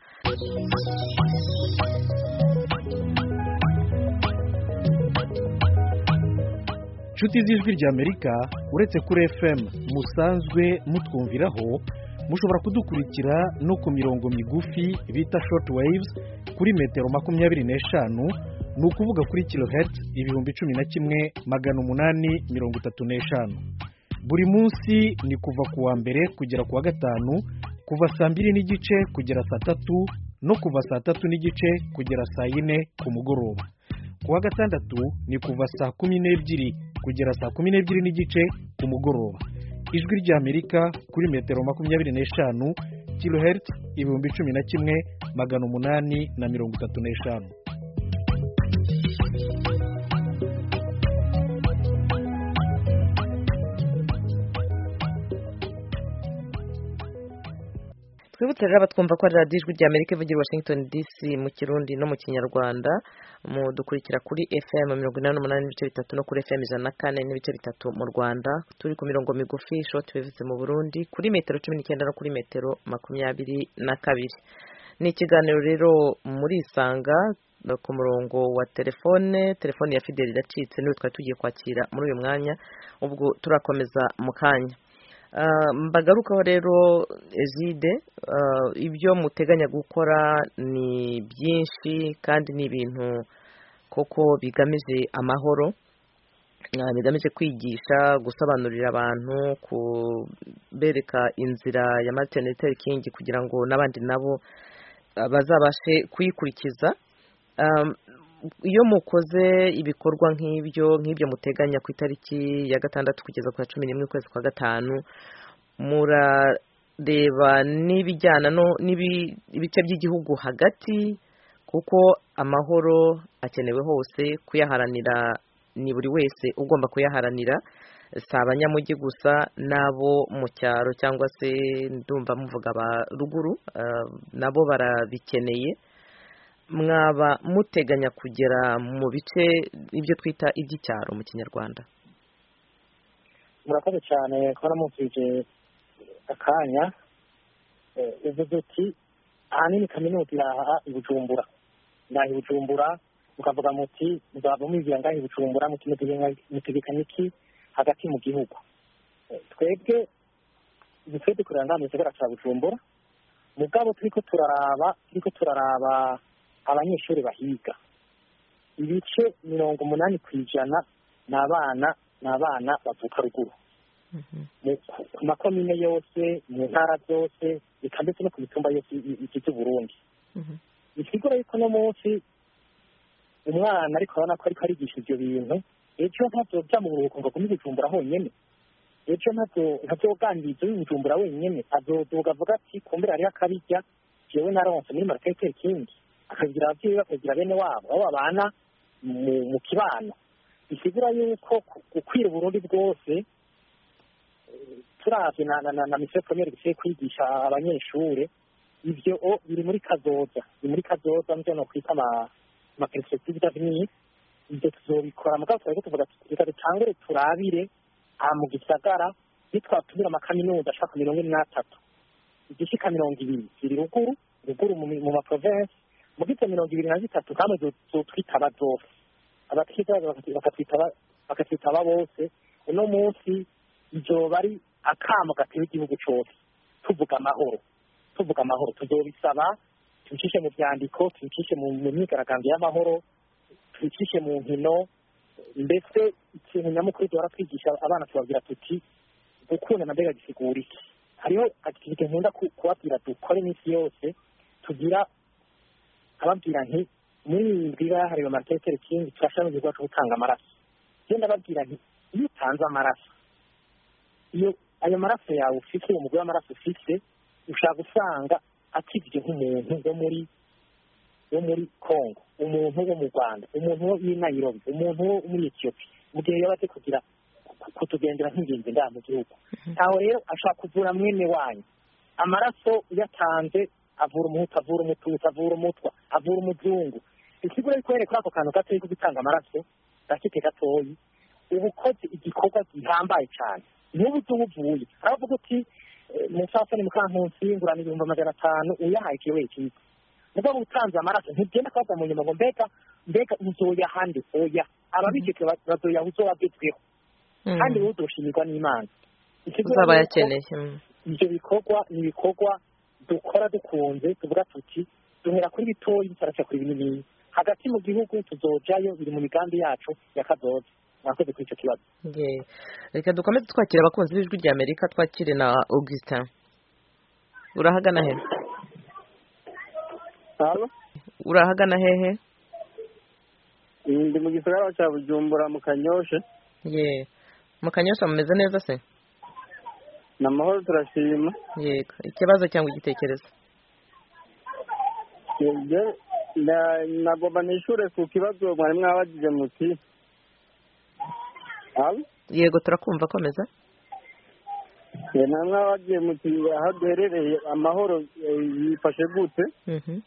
inshuti z'ijwi ry'Amerika uretse kuri F M musanzwe mutwumviraho, mushobora kudukurikira no ku mirongo migufi bita short waves kuri metero makumyabiri n'eshanu, ni ukuvuga kuri kilohertz ibihumbi cumi na kimwe magana umunani mirongo itatu n'eshanu. Buri munsi ni kuva ku wa mbere kugera ku wa gatanu, kuva saa mbiri n'igice kugera saa tatu no kuva saa tatu n'igice kugera saa yine ku mugoroba. Ku wa gatandatu ni kuva saa kumi n'ebyiri kugera saa kumi n'ebyiri n'igice ku mugoroba. Ijwi ry'Amerika kuri metero makumyabiri n'eshanu, kilohertz ibihumbi cumi na kimwe magana umunani na mirongo itatu n'eshanu. twibutse rero abatwumva ko ari radiyo ijwi ry'Amerika ivugira Washington D C mu kirundi no mu kinyarwanda, mudukurikira kuri F M mirongo inani n'umunani n'ibice bitatu no kuri F M ijana na kane n'ibice bitatu mu Rwanda, turi ku mirongo migufi short waves mu Burundi kuri metero cumi n'icyenda no kuri metero makumyabiri na kabiri. Ni ikiganiro rero muri Isanga ku murongo wa telefone telefone ya Fidel iracitse niwe twari tugiye kwakira muri uyu mwanya, ubwo turakomeza mu kanya. Mbagarukaho rero Egide, ibyo muteganya gukora ni byinshi kandi ni ibintu koko bigamije amahoro, bigamije kwigisha, gusobanurira abantu, kubereka inzira ya Martin Luther King kugira ngo n'abandi nabo bazabashe kuyikurikiza. Iyo mukoze ibikorwa nk'ibyo nk'ibyo muteganya ku itariki ya gatandatu kugeza ku ya cumi n'imwe ukwezi kwa gatanu, murareba n'ibijyana n'ibice by'igihugu hagati, kuko amahoro akenewe hose, kuyaharanira ni buri wese ugomba kuyaharanira, si abanyamujyi gusa, n'abo mu cyaro cyangwa se ndumva muvuga ba ruguru nabo barabikeneye. Mwaba muteganya kugera mu bice ibyo twita iby'icyaro mu kinyarwanda? Murakoze cyane ko namufije akanya. Uvuze uti ahanini kaminuza iraha i Bujumbura, ndahi Bujumbura, mukavuga muti muzaba mwigira ngahi Bujumbura, mutegekanya iki hagati mu gihugu? Twebwe dufite dukorera ngaha mu gisagara cya Bujumbura, mugabo turiko turaraba turiko turaraba abanyeshuri bahiga, ibice mirongo umunani ku ijana ni abana ni abana bavuka ruguru, ku makomine yose, mu ntara zose, eka ndetse no ku mitumba yose igize Burundi. Bisigura yuko no munsi umwana ariko abona ko ariko arigisha ibyo bintu, ejo ntazojya mu buruhuko ngo agume i Bujumbura honyine, ejo ntazoganiriza uri i Bujumbura wenyine, azoduga avuga ati kumbura hariho akabirya jewe naronse muri Martin Luther King, akagira ababyeyi bakagira bene wabo aho babana mu kibano. Bisigura yuko gukwira Burundi bwose turavye na mise premiere gise kwigisha abanyeshure, ivyo biri muri kazoza, biri muri kazoza mvyo no kwita ama perspective d'avenir. Ivyo tuzobikora mugabo twari tuvuga reka dutangure turabire aha mu gisagara, nitwatumira amakaminuza ashaka mirongo ine n'atatu, igishika mirongo ibiri ziri ruguru ruguru mu ma province, mu gice mirongo ibiri na zitatu kamwe zotwitaba zose, abatwitaba bakatwitaba bose. Uno munsi izoba ari akamo gatewe igihugu cyose, tuvuga amahoro tuvuga amahoro tuzobisaba, tubicishe mu byandiko, tubicishe mu myigaragambyo y'amahoro, tubicishe mu nkino. Mbese ikintu nyamukuru duhora twigisha abana tubabwira tuti gukundana mbega gisigura iki. Hariho activite nkunda kubabwira dukore iminsi yose, tugira ababwira nti muri indwi bahariwe Martin Luther King turashaka mu gikorwa cyo gutanga amaraso. Genda babwira nti iyo utanze amaraso, iyo ayo maraso yawe ufite, uwo mugore w'amaraso ufite, ushaka gusanga akivye nk'umuntu wo muri wo muri Congo, umuntu wo mu Rwanda, umuntu wo i Nairobi, umuntu wo muri Ethiopia, mu gihe yabaze kugira kutugendera nk'ingenzi ngaha mu gihugu. Aho rero ashaka kuvura mwene wanyu. Amaraso yatanze avura umuhutu, avura umututsi, avura umutwa, avura umuzungu. Isigura yuko kuri ako kantu gatoyi ko gutanga amaraso gakite gatoyi, uba ukoze igikorwa gihambaye cyane n'ubu uvuye aravuga uti musafari mukankusi ngurana ibihumbi magana atanu uyahaye ikiwe kiza mugabo utanze amaraso ntugenda kwaza mu nyuma ngo mbega mbega uzoya handi oya ababikike bazoya uzobagezweho kandi wowe udoshimirwa n'Imana uzaba yakeneye ibyo bikorwa ni ibikorwa dukora dukunze tuvuga tuti duhera kuri bitoyi bitaraca kuri binini hagati mu gihugu tuzojayo biri mu migambi yacu ya kazoza nakoze kuri icyo kibazo reka dukomeze twakira abakunzi b'ijwi rya Amerika twakire na Augustin urahagana hehe urahagana hehe ndi mu gisagara cya Bujumbura mu Kanyosha ye mu Kanyosha mumeze neza se namahoro turashima yego ikibazo cyangwa igitekerezo yego na nagomba nishure ku kibazo mwari mwabagije muti Halo yego turakumva komeza ye namwe mwabagije muti aho duherereye amahoro yifashe gute mhm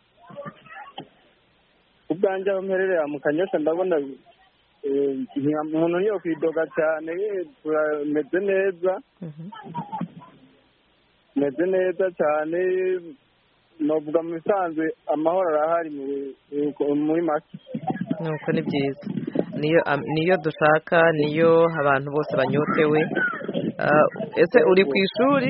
ubwanje aho mperereye mu Kanyosha ndabona umuntu niyo kwidoga cyane tumeze neza meze neza cyane novuga mu bisanzwe amahoro arahari muri make nuko ni byiza niyo niyo dushaka niyo abantu bose banyotewe ese uri ku ishuri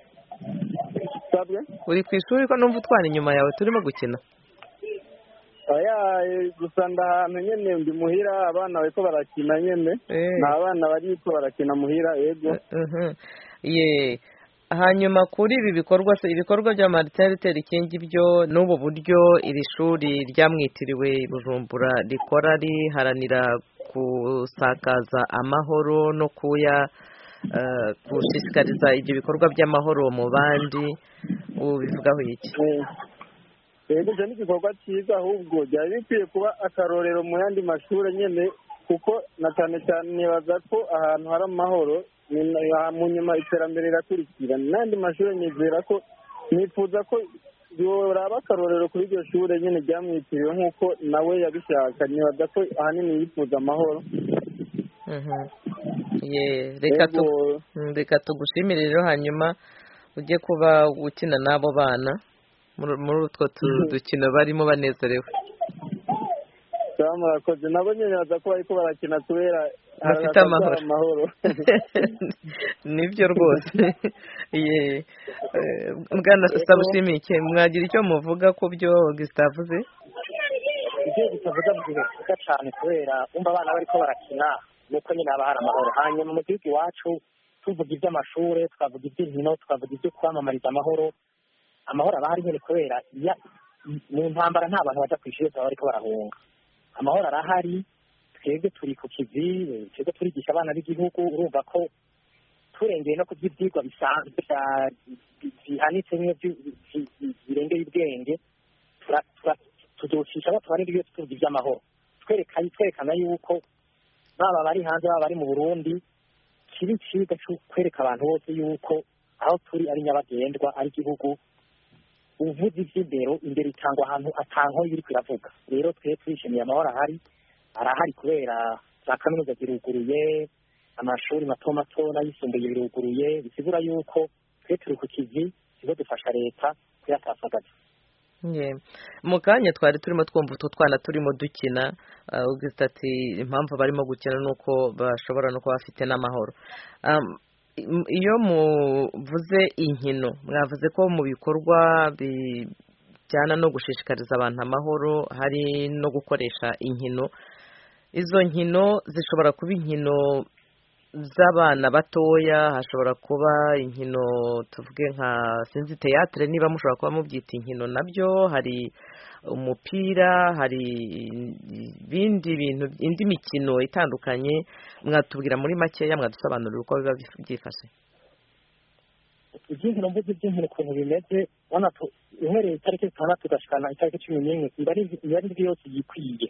uri ku ishuri ko numva utwara inyuma yawe turimo gukina oya gusa ndahantu nyene ndi muhira abana bariko barakina nyene ni abana bariko barakina muhira yego ye hanyuma kuri ibi bikorwa se ibikorwa bya Martin Luther King byo n'ubu buryo iri shuri ryamwitiriwe Bujumbura rikora riharanira kusakaza amahoro no kuya gushishikariza ibyo bikorwa by'amahoro mu bandi ubivugaho iki yego je n'igikorwa cyiza ahubwo byari bikwiye kuba akarorero mu yandi mashuri nyene kuko na cyane cyane nibaza ko ahantu hari amahoro mu nyuma iterambere rirakurikira n'andi mashuri nizera ko nifuza ko yoraba akarorero kuri iryo shuri nyine ryamwitiriwe nk'uko nawe yabishaka nibaza ko ahanini yifuza amahoro reka tugushimire rero hanyuma ujye kuba ukina n'abo bana muri utwo dukino barimo banezerewe murakoze nabo nyine baza ko bariko barakina kubera bafite amahoro nibyo rwose ye bwana Sabushimike mwagira icyo muvuga ku byo Augustin avuze ibyo bitavuga byiza cyane kubera umva abana bariko barakina nuko nyine haba hari amahoro hanyuma mu gihugu iwacu tuvuga iby'amashuri tukavuga iby'inkino tukavuga ibyo kwamamariza amahoro amahoro aba hari nyine kubera mu ntambara nta bantu baja kw'ishuri baba bariko barahunga amahoro arahari twebwe turi ku kivi twebwe turigisha abana b'igihugu urumva ko turengeye no kubyo ibyigwa bisanzwe bihanitse birengeye ubwenge tuzocisha abo tubarira iyo tuvuga iby'amahoro twerekana yuko baba bari hanze baba bari mu Burundi kiri iciga cyo kwereka abantu bose yuko aho turi ari nyabagendwa ari igihugu uvuze iby'imbero imbere itangwa ahantu atanko biri kwiravuga rero twe twishimiye amahoro ahari arahari kubera za kaminuza ziruguruye amashuri mato mato n'ayisumbuye biruguruye bisigura yuko twe turi ku kivi kigo dufasha leta kuyasasagaza mu kanya twari turimo twumva utwo twana turimo dukina Augustin ati impamvu barimo gukina nuko bashobora no kuba bafite n'amahoro iyo muvuze inkino mwavuze ko mu bikorwa bijyana no gushishikariza abantu amahoro hari no gukoresha inkino izo nkino zishobora kuba inkino z'abana batoya hashobora kuba inkino tuvuge nka sinzi teatire niba mushobora kuba mubyita inkino nabyo hari umupira hari ibindi bintu indi mikino itandukanye mwatubwira muri makeya mwadusobanurira uko biba byifashe iby'inkino mvuze iby'inkino ukuntu bimeze ubona uhereye itariki zitandatu tugashikana itariki cumi n'imwe iba ari indwi yose yikwiye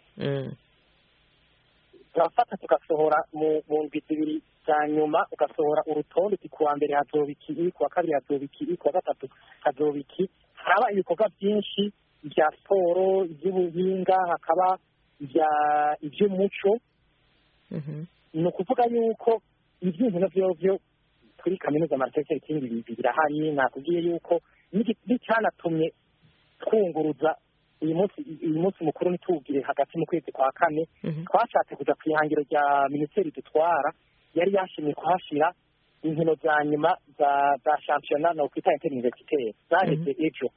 turafata tugasohora mu ndwi zibiri za nyuma ugasohora urutonde ku wa mbere hazoba iki ku wa kabiri hazoba iki ku wa gatatu hazoba iki haraba ibikorwa byinshi bya siporo iby'ubuhinga hakaba iby'umuco ni ukuvuga yuko iby'inkino byovyo kuri kaminuza Martin Luther King birahari. Nakubwiye yuko n'icyanatumye twunguruza uyu munsi uyu munsi mukuru nitubwire hagati mu kwezi kwa kane twashatse kuja ku ihangiro rya minisiteri dutwara yari yashimye kuhashira inkino za nyuma za za shampiyona no kwita interuniversitaire zaheze ejo.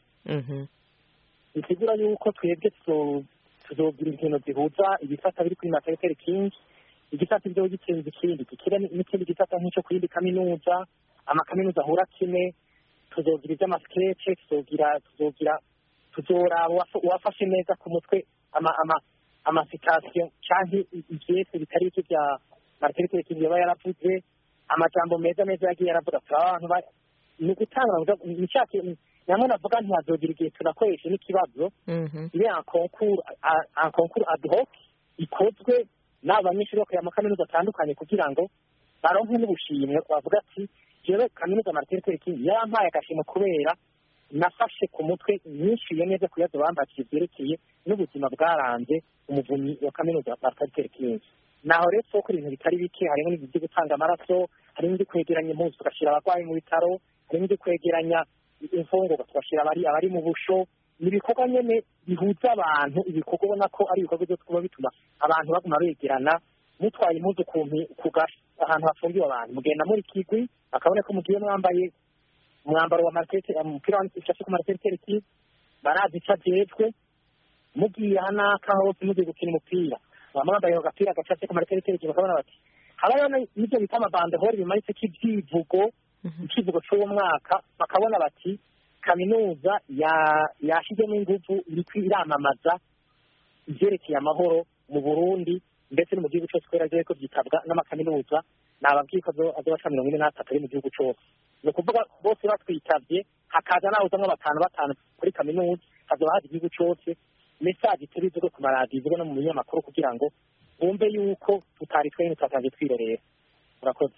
Bisigura yuko twebwe tuzogira inkino zihuza ibifata biri kuri Martin Luther King, igisata ibyo gitsinze ikindi kikire n'ikindi gisata nk'icyo kuyindi kaminuza, amakaminuza ahura kimwe, tuzogira iby'amasketch, tuzogira tuzogira tuzora uwafashe neza ku mutwe ama ama amasitation canke ibyese bitari icyo bya Martin Luther King yaba yaravuze, amajambo meza meza yagiye yaravuga abantu ni gutanga nishake namwe navuga ntihazogira igihe tunakoresha n'ikibazo ile en concours en concours ad hoc ikozwe n'abanyeshuri bakaya amakaminuza atandukanye kugira ngo baronke n'ubushimwe bavuga ati jewe kaminuza Martin Luther King yarampaye agashimwe kubera nafashe ku mutwe nyinshi neza kuyazo bambakiye byerekeye n'ubuzima bwaranze umuvunyi wa kaminuza Martin Luther King. Naho rero soko ibintu bitari bike, harimo n'ibyo gutanga amaraso, harimo n'ibyo kwegeranya impuzu tugashira abarwayi mu bitaro, harimo n'ibyo kwegeranya imfungurwa tugashira abari abari mu busho, nibikorwa nyene bihuza abantu, ibikorwa ubona ko ari ibikorwa byo kuba bituma abantu baguma begerana, mutwaye impuzu kugasha ahantu hafungiwe abantu, mugenda muri kigwi akabone ko mugiye mwambaye umwambaro wa Martin umupira w'ishati ku Martin Luther King, barazi cyajejwe mugiye hanaka hose mugiye gukina umupira bambaye agapira gacatse ku Martin Luther King, bakabona bati habayo n'ibyo bita amabande hori bimanitse k'ibyivugo ikivugo cy'uwo mwaka, bakabona bati kaminuza ya yashizemo ingufu iri kwiramamaza ibyerekeye amahoro mu Burundi ndetse no mu gihugu cyose kwera ko byitabwa n'amakaminuza nababwiko azobaca mirongo ine n'atatu ari mu gihugu cyose. Ni ukuvuga bose batwitabye hakaza naho uzamwe batanu batanu kuri kaminuza, hazoba hari igihugu cyose message turizo ku maradiyo no mu binyamakuru kugira ngo bumve yuko tutari twe tutatanze twirorera. Murakoze.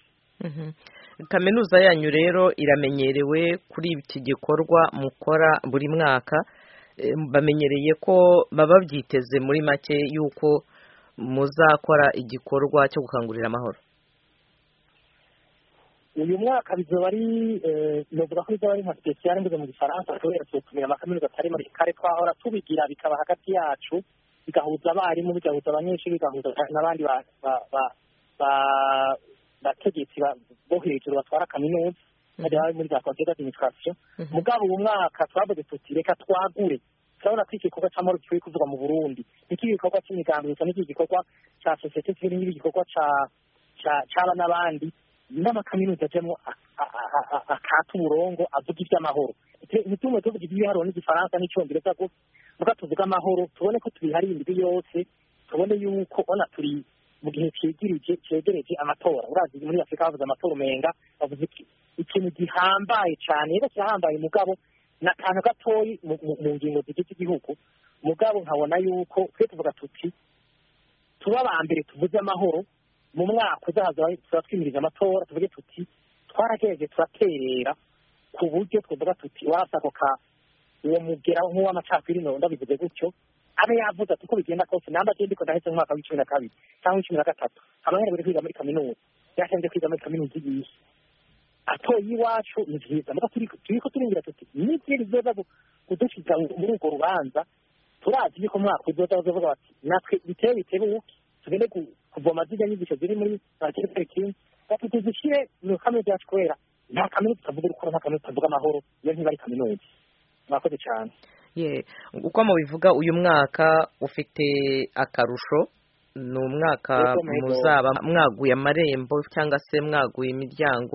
Kaminuza yanyu rero iramenyerewe kuri iki gikorwa mukora buri mwaka, bamenyereye ko baba byiteze muri make yuko muzakora igikorwa cyo gukangurira amahoro. Uyu mwaka bizoba ari novuga ko bizoba ari nka special mbuze mu Gifaransa kubera tutumira amakaminuza atari muri kare twahora tubigira bikaba hagati yacu, bigahuza abarimu, bigahuza abanyeshuri, bigahuza n'abandi ba ba bategetsi bo hejuru batwara kaminuza bari muri za conseil d'administration. Mugabo uyu mwaka twavuze tuti reka twagure, turabona ko igikorwa cy'amahoro kiri kuvuga mu Burundi, iki gikorwa cy'imigambi n'iki gikorwa cya societe civile n'igikorwa ca cyaba n'abandi n'amakaminuza ajemo akata umurongo avuga iby'amahoro. Nitume tuvuga iby'ibiharuro n'igifaransa n'icyongereza gusa, muga tuvuga amahoro tubone ko tubihari indwi yose, tubone yuko ona turi mu gihe cyegereje cyegereje amatora. Urazi muri Afrika bavuze amatora umenga bavuze ikintu gihambaye cyane, yego cyahambaye mugabo na kantu gatoyi mu ngingo z'iki gihugu, mugabo nkabona yuko twe tuvuga tuti tuba ba mbere tuvuze amahoro mu mwaka uzaza turatwimiriza amatora, tuvuge tuti twarageje turaterera ku buryo twavuga tuti wasako ka uwo mugera nk'uw'amacakubiri no ndabivuze gutyo abe yavuze ati ko bigenda kose namba je ndiko ndahetse mu mwaka wa cumi na kabiri cyangwa cumi na gatatu abanyene bari kwiga muri kaminuza yashenze kwiga muri kaminuza y'isi atoyi iwacu ni vyiza, muga turiko turingira tuti n'ibyo bizoza kudushiza muri urwo rubanza turazi yuko mwaka uzoza bazovuga bati natwe bitewe bitewe uki tugende kuvoma zijya nyigisho ziri muri Martin Luther King, bati tuzishire mu kaminuza yacu kubera nta kaminuza itavuga urukora, nta kaminuza itavuga amahoro, iyo ntibari kaminuza. Mwakoze cyane. Ye uko mubivuga uyu mwaka ufite akarusho, ni umwaka muzaba mwaguye amarembo cyangwa se mwaguye imiryango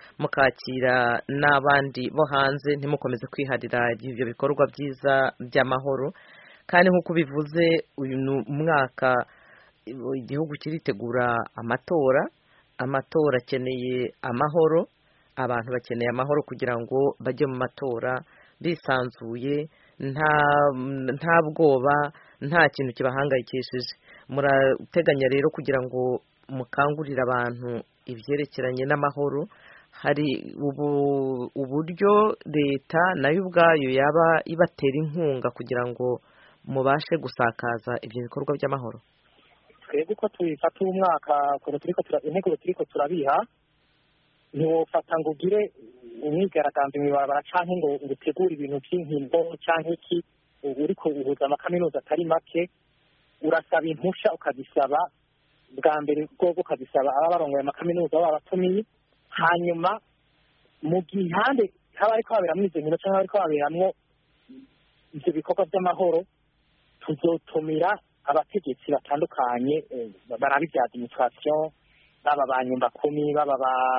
mukakira n'abandi bo hanze, ntimukomeze kwiharira ibyo bikorwa byiza by'amahoro. Kandi nk'uko bivuze uyu mwaka igihugu kiritegura amatora, amatora akeneye amahoro, abantu bakeneye amahoro kugira ngo bajye mu matora bisanzuye, nta nta bwoba, nta kintu kibahangayikishije. Murateganya rero kugira ngo mukangurire abantu ibyerekeranye n'amahoro, hari ubu uburyo leta nayo ubwayo yaba ibatera inkunga kugira ngo mubashe gusakaza ibyo bikorwa by'amahoro? twebwe uko tubifata uwo mwaka ukuntu turiko intego turiko turabiha ntiwofata ngo ugire umwigaragambyo mw'ibarabara canke ngo utegure ibintu vy'inkino canke iki uriko uhuza amakaminuza atari make urasaba impusha ukazisaba bwa mbere bwobwo ukazisaba aba barongoye amakaminuza baba batumiye hanyuma mu gihande haba ariko haberamwo izo nkino canke hariko haberamwo ivyo bikorwa vy'amahoro tuzotumira abategetsi batandukanye baraba ivya administration baba ba nyumbakumi baba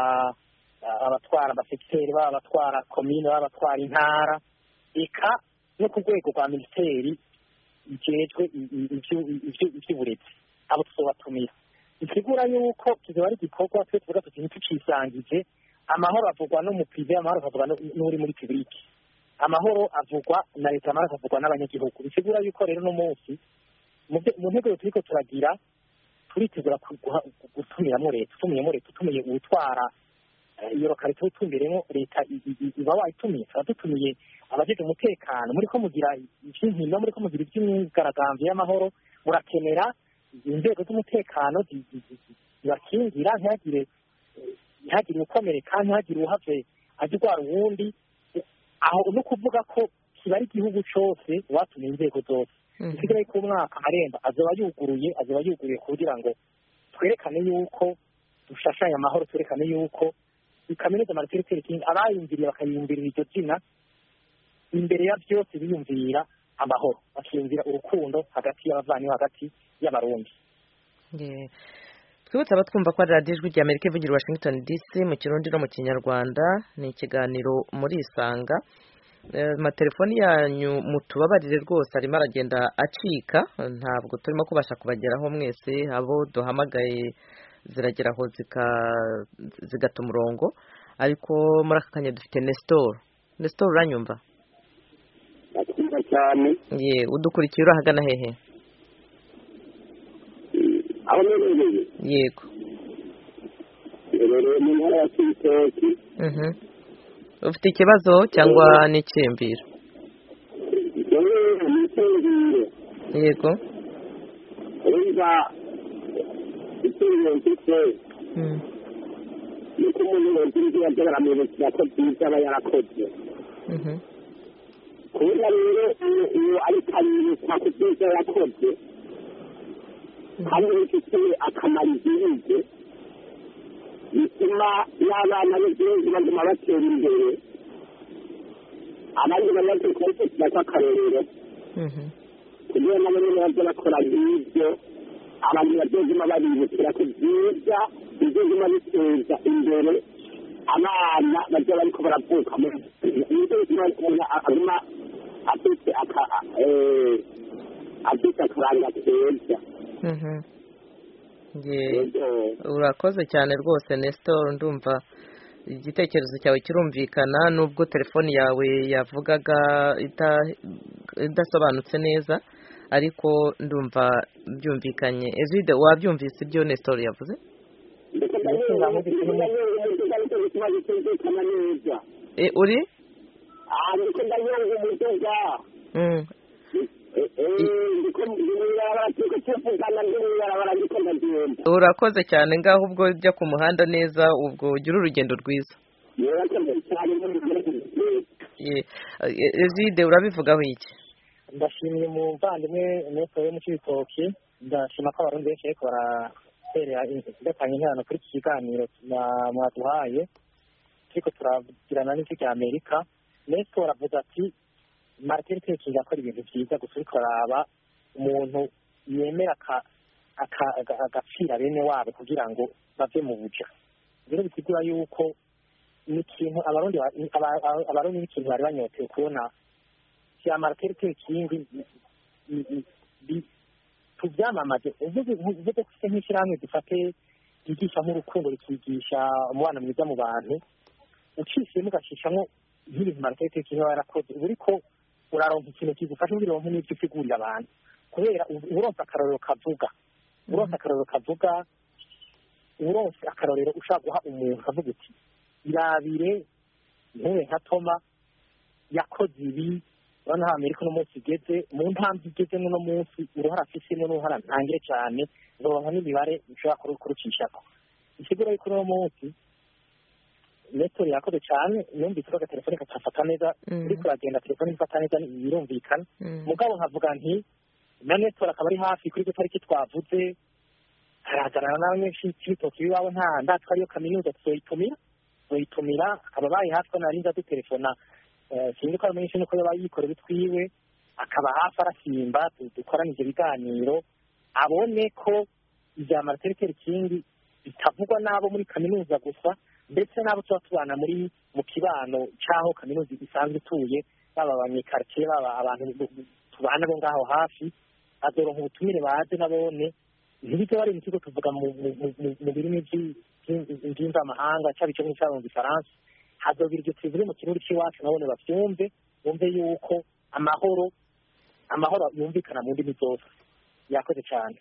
abatwara amasegiteri baba abatwara komine baba abatwara intara eka no ku rwego rwa minisiteri ijejwe ivy'uburezi abo tuzobatumira bisigura yuko kizoba ari igikorwa twe tuvuga tuti ntitucisangije amahoro avugwa no mu prive amahoro avugwa n'uri muri public amahoro avugwa na leta amahoro avugwa n'abanyagihugu bisigura yuko rero no munsi mu ntego turiko turagira turitegura gutumiramo leta tutumiyemo leta tutumiye uwutwara iyo lokalite utumbiremo leta iba wayitumiye tuba dutumiye abajeje umutekano muriko mugira ivy'inkino muriko mugira ivy'imyigaragambyo y'amahoro murakenera inzego z'umutekano zibakingira ntihagire ntihagire ukomereka ntihagire uhave aje urwara uwundi aho no kuvuga ko kiba ari igihugu cose watumiye inzego zose isigaye ku mwaka aremba azoba yuguruye azoba yuguruye kugira ngo twerekane yuko dushashanya amahoro twerekane yuko ikaminuza Martin Luther King abayumviriye bakayumvirira iryo zina imbere ya byose biyumvira amahoro bakiyumvira urukundo hagati y'abavanye hagati y'abarundi. twibutse abatwumva ko radiyo ijwi rya Amerika ivugira Washington D C mu kirundi no mu kinyarwanda ni ikiganiro muri isanga amatelefoni yanyu mutubabarire rwose arimo aragenda acika ntabwo turimo kubasha kubageraho mwese abo duhamagaye zirageraho zigata umurongo ariko muri aka kanya dufite Nestor Nestor uranyumva cyane ye udukurikiye urahagana hehe aho nereye yego nereye mu ntara ya Kibitoki mhm ufite ikibazo cyangwa n'icyembiro yego urumva icyembiro mfite ni ko umuntu wese uri yabyara mu buzima ko byiza aba yarakoze kubera rero iyo ari kabiri kwa kubyiza yarakoze kandi bifite akamaro igihugu bituma n'abana b'igihugu baguma batera imbere abandi bamaze kubifitira kw'akarorero kugira ngo nabo baze bakora nk'ibyo abantu bazoguma babibukira ku byiza bizoguma biteza imbere abana baza bariko baravuka nibyo bituma umuntu aguma afite afite akaranga keza urakoze cyane rwose Nestor ndumva igitekerezo cyawe kirumvikana nubwo telefoni yawe yavugaga idasobanutse neza ariko ndumva byumvikanye Ezide wabyumvise ibyo Nestor yavuze eh uri urakoze cyane ngaho ubwo ujya ku muhanda neza ubwo ugira urugendo rwiza Ezide urabivugaho iki ndashimiye mu mvandimwe Nestor yo mu Kibitoki ndashima ko abarundi benshi ariko baraterera gatanga intano kuri iki kiganiro mwaduhaye turiko turagirana n'iki cya Amerika Nestor avuga ati Martin Luther King akora ibintu byiza gusa uriko araba umuntu yemera agapfira bene wabo kugira ngo bave mu buja rero bisigura yuko ni ikintu abarundi abarundi n'ikintu bari banyoteye kubona cya Martin Luther King tubyamamaze uvuze uvuze ko nk'ishyirahamwe dufate ryigisha nk'urukundo rikigisha umubano mwiza mu bantu ucishemo ugacishamo nk'ibintu Martin Luther King yarakoze ubu uriko uraronka ikintu kigufasha ubironka n'ibyo usigurira abantu kubera uronse akarorero kavuga uronse akarorero kavuga uronse akarorero ushaka guha umuntu avuga uti irabire ntuwe nka Toma yakoze ibi urabona aho amerika uno munsi igeze mu ntambwe igeze n'uno munsi uruhara afisemo n'uruhara ntangire cyane zoronka n'imibare ushobora kurucishako isigura yuko uno munsi netori yakoze cyane yumvise ko agatelefone katafata neza uriko uragenda telefone ifata neza birumvikana mugabo nkavuga nti na netori akaba ari hafi kuri iryo tariki twavuze arahagarara n'abanyeshuri iwabo nta ndatwa ariyo kaminuza tuzoyitumira tuzoyitumira akaba bayi hafi ko narinza dutelefona sinzi ko abamenyesha nuko yaba yikorera utwiwe akaba hafi arasimba dukorana ivyo biganiro abone ko ivya Martin Luther King bitavugwa n'abo muri kaminuza gusa ndetse n'abo tuba tubana muri mu kibano c'aho kaminuza isanzwe ituye baba abanyekartier baba abantu tubana bo ngaho hafi azoronka ubutumire baze nabone ntibike bari mu kigo tuvuga mu birimi vy'imvamahanga caba ico mw'icaro mu gifaransa hazobira iryo tuvuge mu kirundi c'iwacu nabone bavyumve bumve yuko amahoro amahoro yumvikana mu ndimi zose yakoze cyane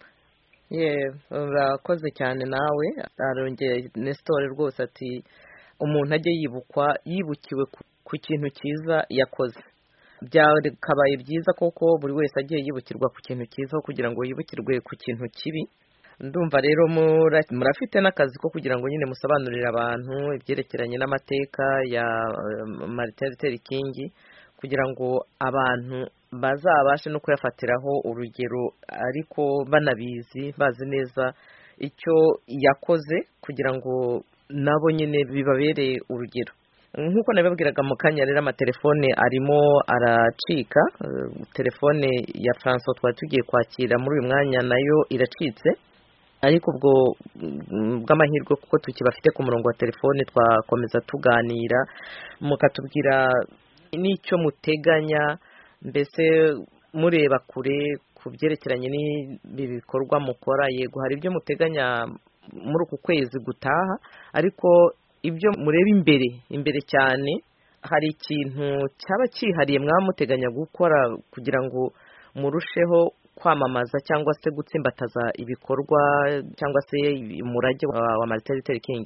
ye urakoze cyane nawe arongeye Nestor rwose ati umuntu ajye yibukwa yibukiwe ku kintu cyiza yakoze byakabaye byiza koko buri wese agiye yibukirwa ku kintu cyiza kugira ngo yibukirwe ku kintu kibi ndumva rero murafite n'akazi ko kugira ngo nyine musobanurire abantu ibyerekeranye n'amateka ya Martin Luther King kugira ngo abantu bazabashe no kuyafatiraho urugero ariko banabizi bazi neza icyo yakoze kugira ngo nabo nyine bibabereye urugero nk'uko nabibabwiraga mu kanya rero amatelefone arimo aracika telefone ya François twari tugiye kwakira muri uyu mwanya nayo iracitse ariko ubwo bw'amahirwe kuko tukibafite ku murongo wa telefone twakomeza tuganira mukatubwira n'icyo muteganya mbese mureba kure ku byerekeranye n'ibi bikorwa mukora yego hari ibyo muteganya muri uku kwezi gutaha ariko ibyo mureba imbere imbere cyane hari ikintu cyaba cyihariye mwaba muteganya gukora kugira ngo murusheho kwamamaza cyangwa se gutsimbataza ibikorwa cyangwa se umurage wa Martin Luther King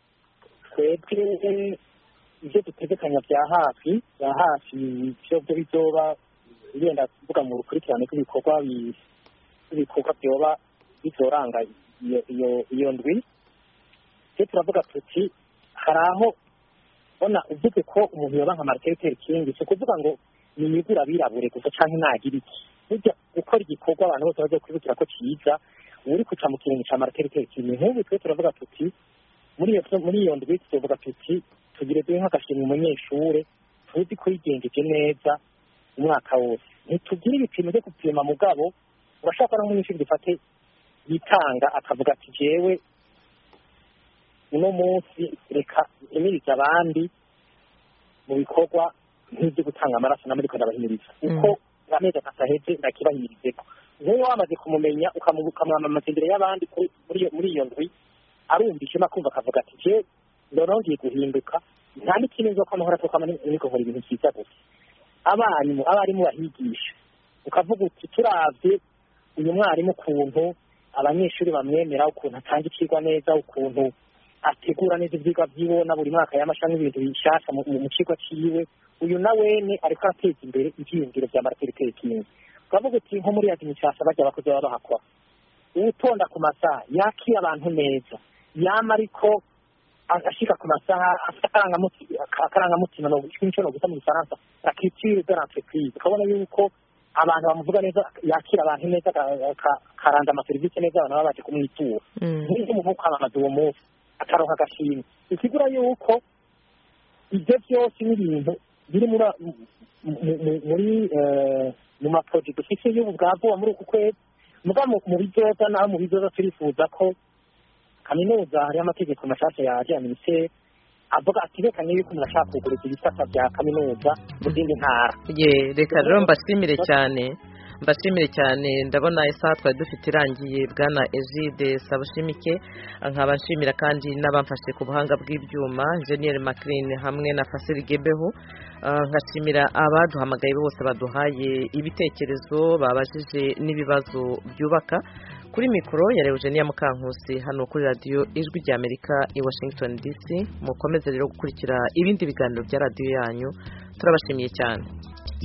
twebwe ibyo dutegekanya bya hafi bya hafi byo bizoba bigenda kuvuga mu rukurikirane rw'ibikorwa ibikorwa byoba bizoranga iyo iyo ndwi cyo turavuga tuti hari aho bona uvuze ko umuntu yoba nka Martin Luther King cyo kuvuga ngo ni imigura birabure gusa canke nagira iki burya gukora igikorwa abantu bose baje kwibukira ko cyiza uri kuca mu kintu cya Martin Luther King nk'ubu twe turavuga tuti muri iyo muri iyo ndwi tuvuga tuti tugire duhe nk'agashimwe umunyeshure tuzi ko yigengeje neza umwaka wose ntitugire ibipimo byo gupima mugabo urashaka n'umunyeshuri dufate yitanga akavuga ati jewe uno munsi reka imiriza abandi mu bikorwa nk'ibyo gutanga amaraso namwe ariko ndabahimiriza uko amezi ataheze ndakibahirizeko nk'uwo wamaze kumumenya ukamwamamaza imbere y'abandi muri iyo ndwi arumva ishema kumva akavuga ati je ndonongeye guhinduka nta n'ikintu nzo kwamahora ko kwama niko nkora ibintu cyiza gusa abarimu abarimu bahigisha ukavuga uti turavye uyu mwarimu ukuntu abanyeshuri bamwemera ukuntu atanga ikigwa neza ukuntu ategura neza ivyigwa vyibona buri mwaka y'amashami ibintu bishasha mu cigwa ciwe uyu nawene ariko ateza imbere ivyiyumviro vya Martin Luther King ukavuga uti nko muri administration bajya abakozi baba bahakora utonda ku masaha yakira abantu neza yama ariko ashika ku masaha akarangamutima no gushimishwa no gusa mu Faransa la culture de l'entreprise ukabona yuko abantu bamuvuga neza yakira abantu neza karanda amaserivisi neza abantu baba baje kumwitura n'ibyo mu kwamamaza uwo munsi akaronka agashimwe ikigura yuko ibyo byose n'ibintu biri muri muri mu maproject dufite y'ubu bwavuba muri uku kwezi muga mu bizoza naho mu bizoza turifuza ko kaminuza hari amategeko mashasha yaje ya ministeri avuga ati reka niba umuntu ashaka kuguriza ibisata bya kaminuza mu zindi ntara ye reka rero mbashimire cyane mbashimire cyane ndabona isaha twari dufite irangiye bwana Egide Sabushimike nkaba nshimira kandi n'abamfashe ku buhanga bw'ibyuma Engineer Maclean hamwe na Fasiri Gebeho nkashimira abaduhamagaye bose baduhaye ibitekerezo babajije n'ibibazo byubaka kuri mikoro ya Eugenia Mukankusi hano kuri radio Ijwi rya Amerika i Washington D C mukomeze rero gukurikira ibindi biganiro bya radio yanyu turabashimiye cyane.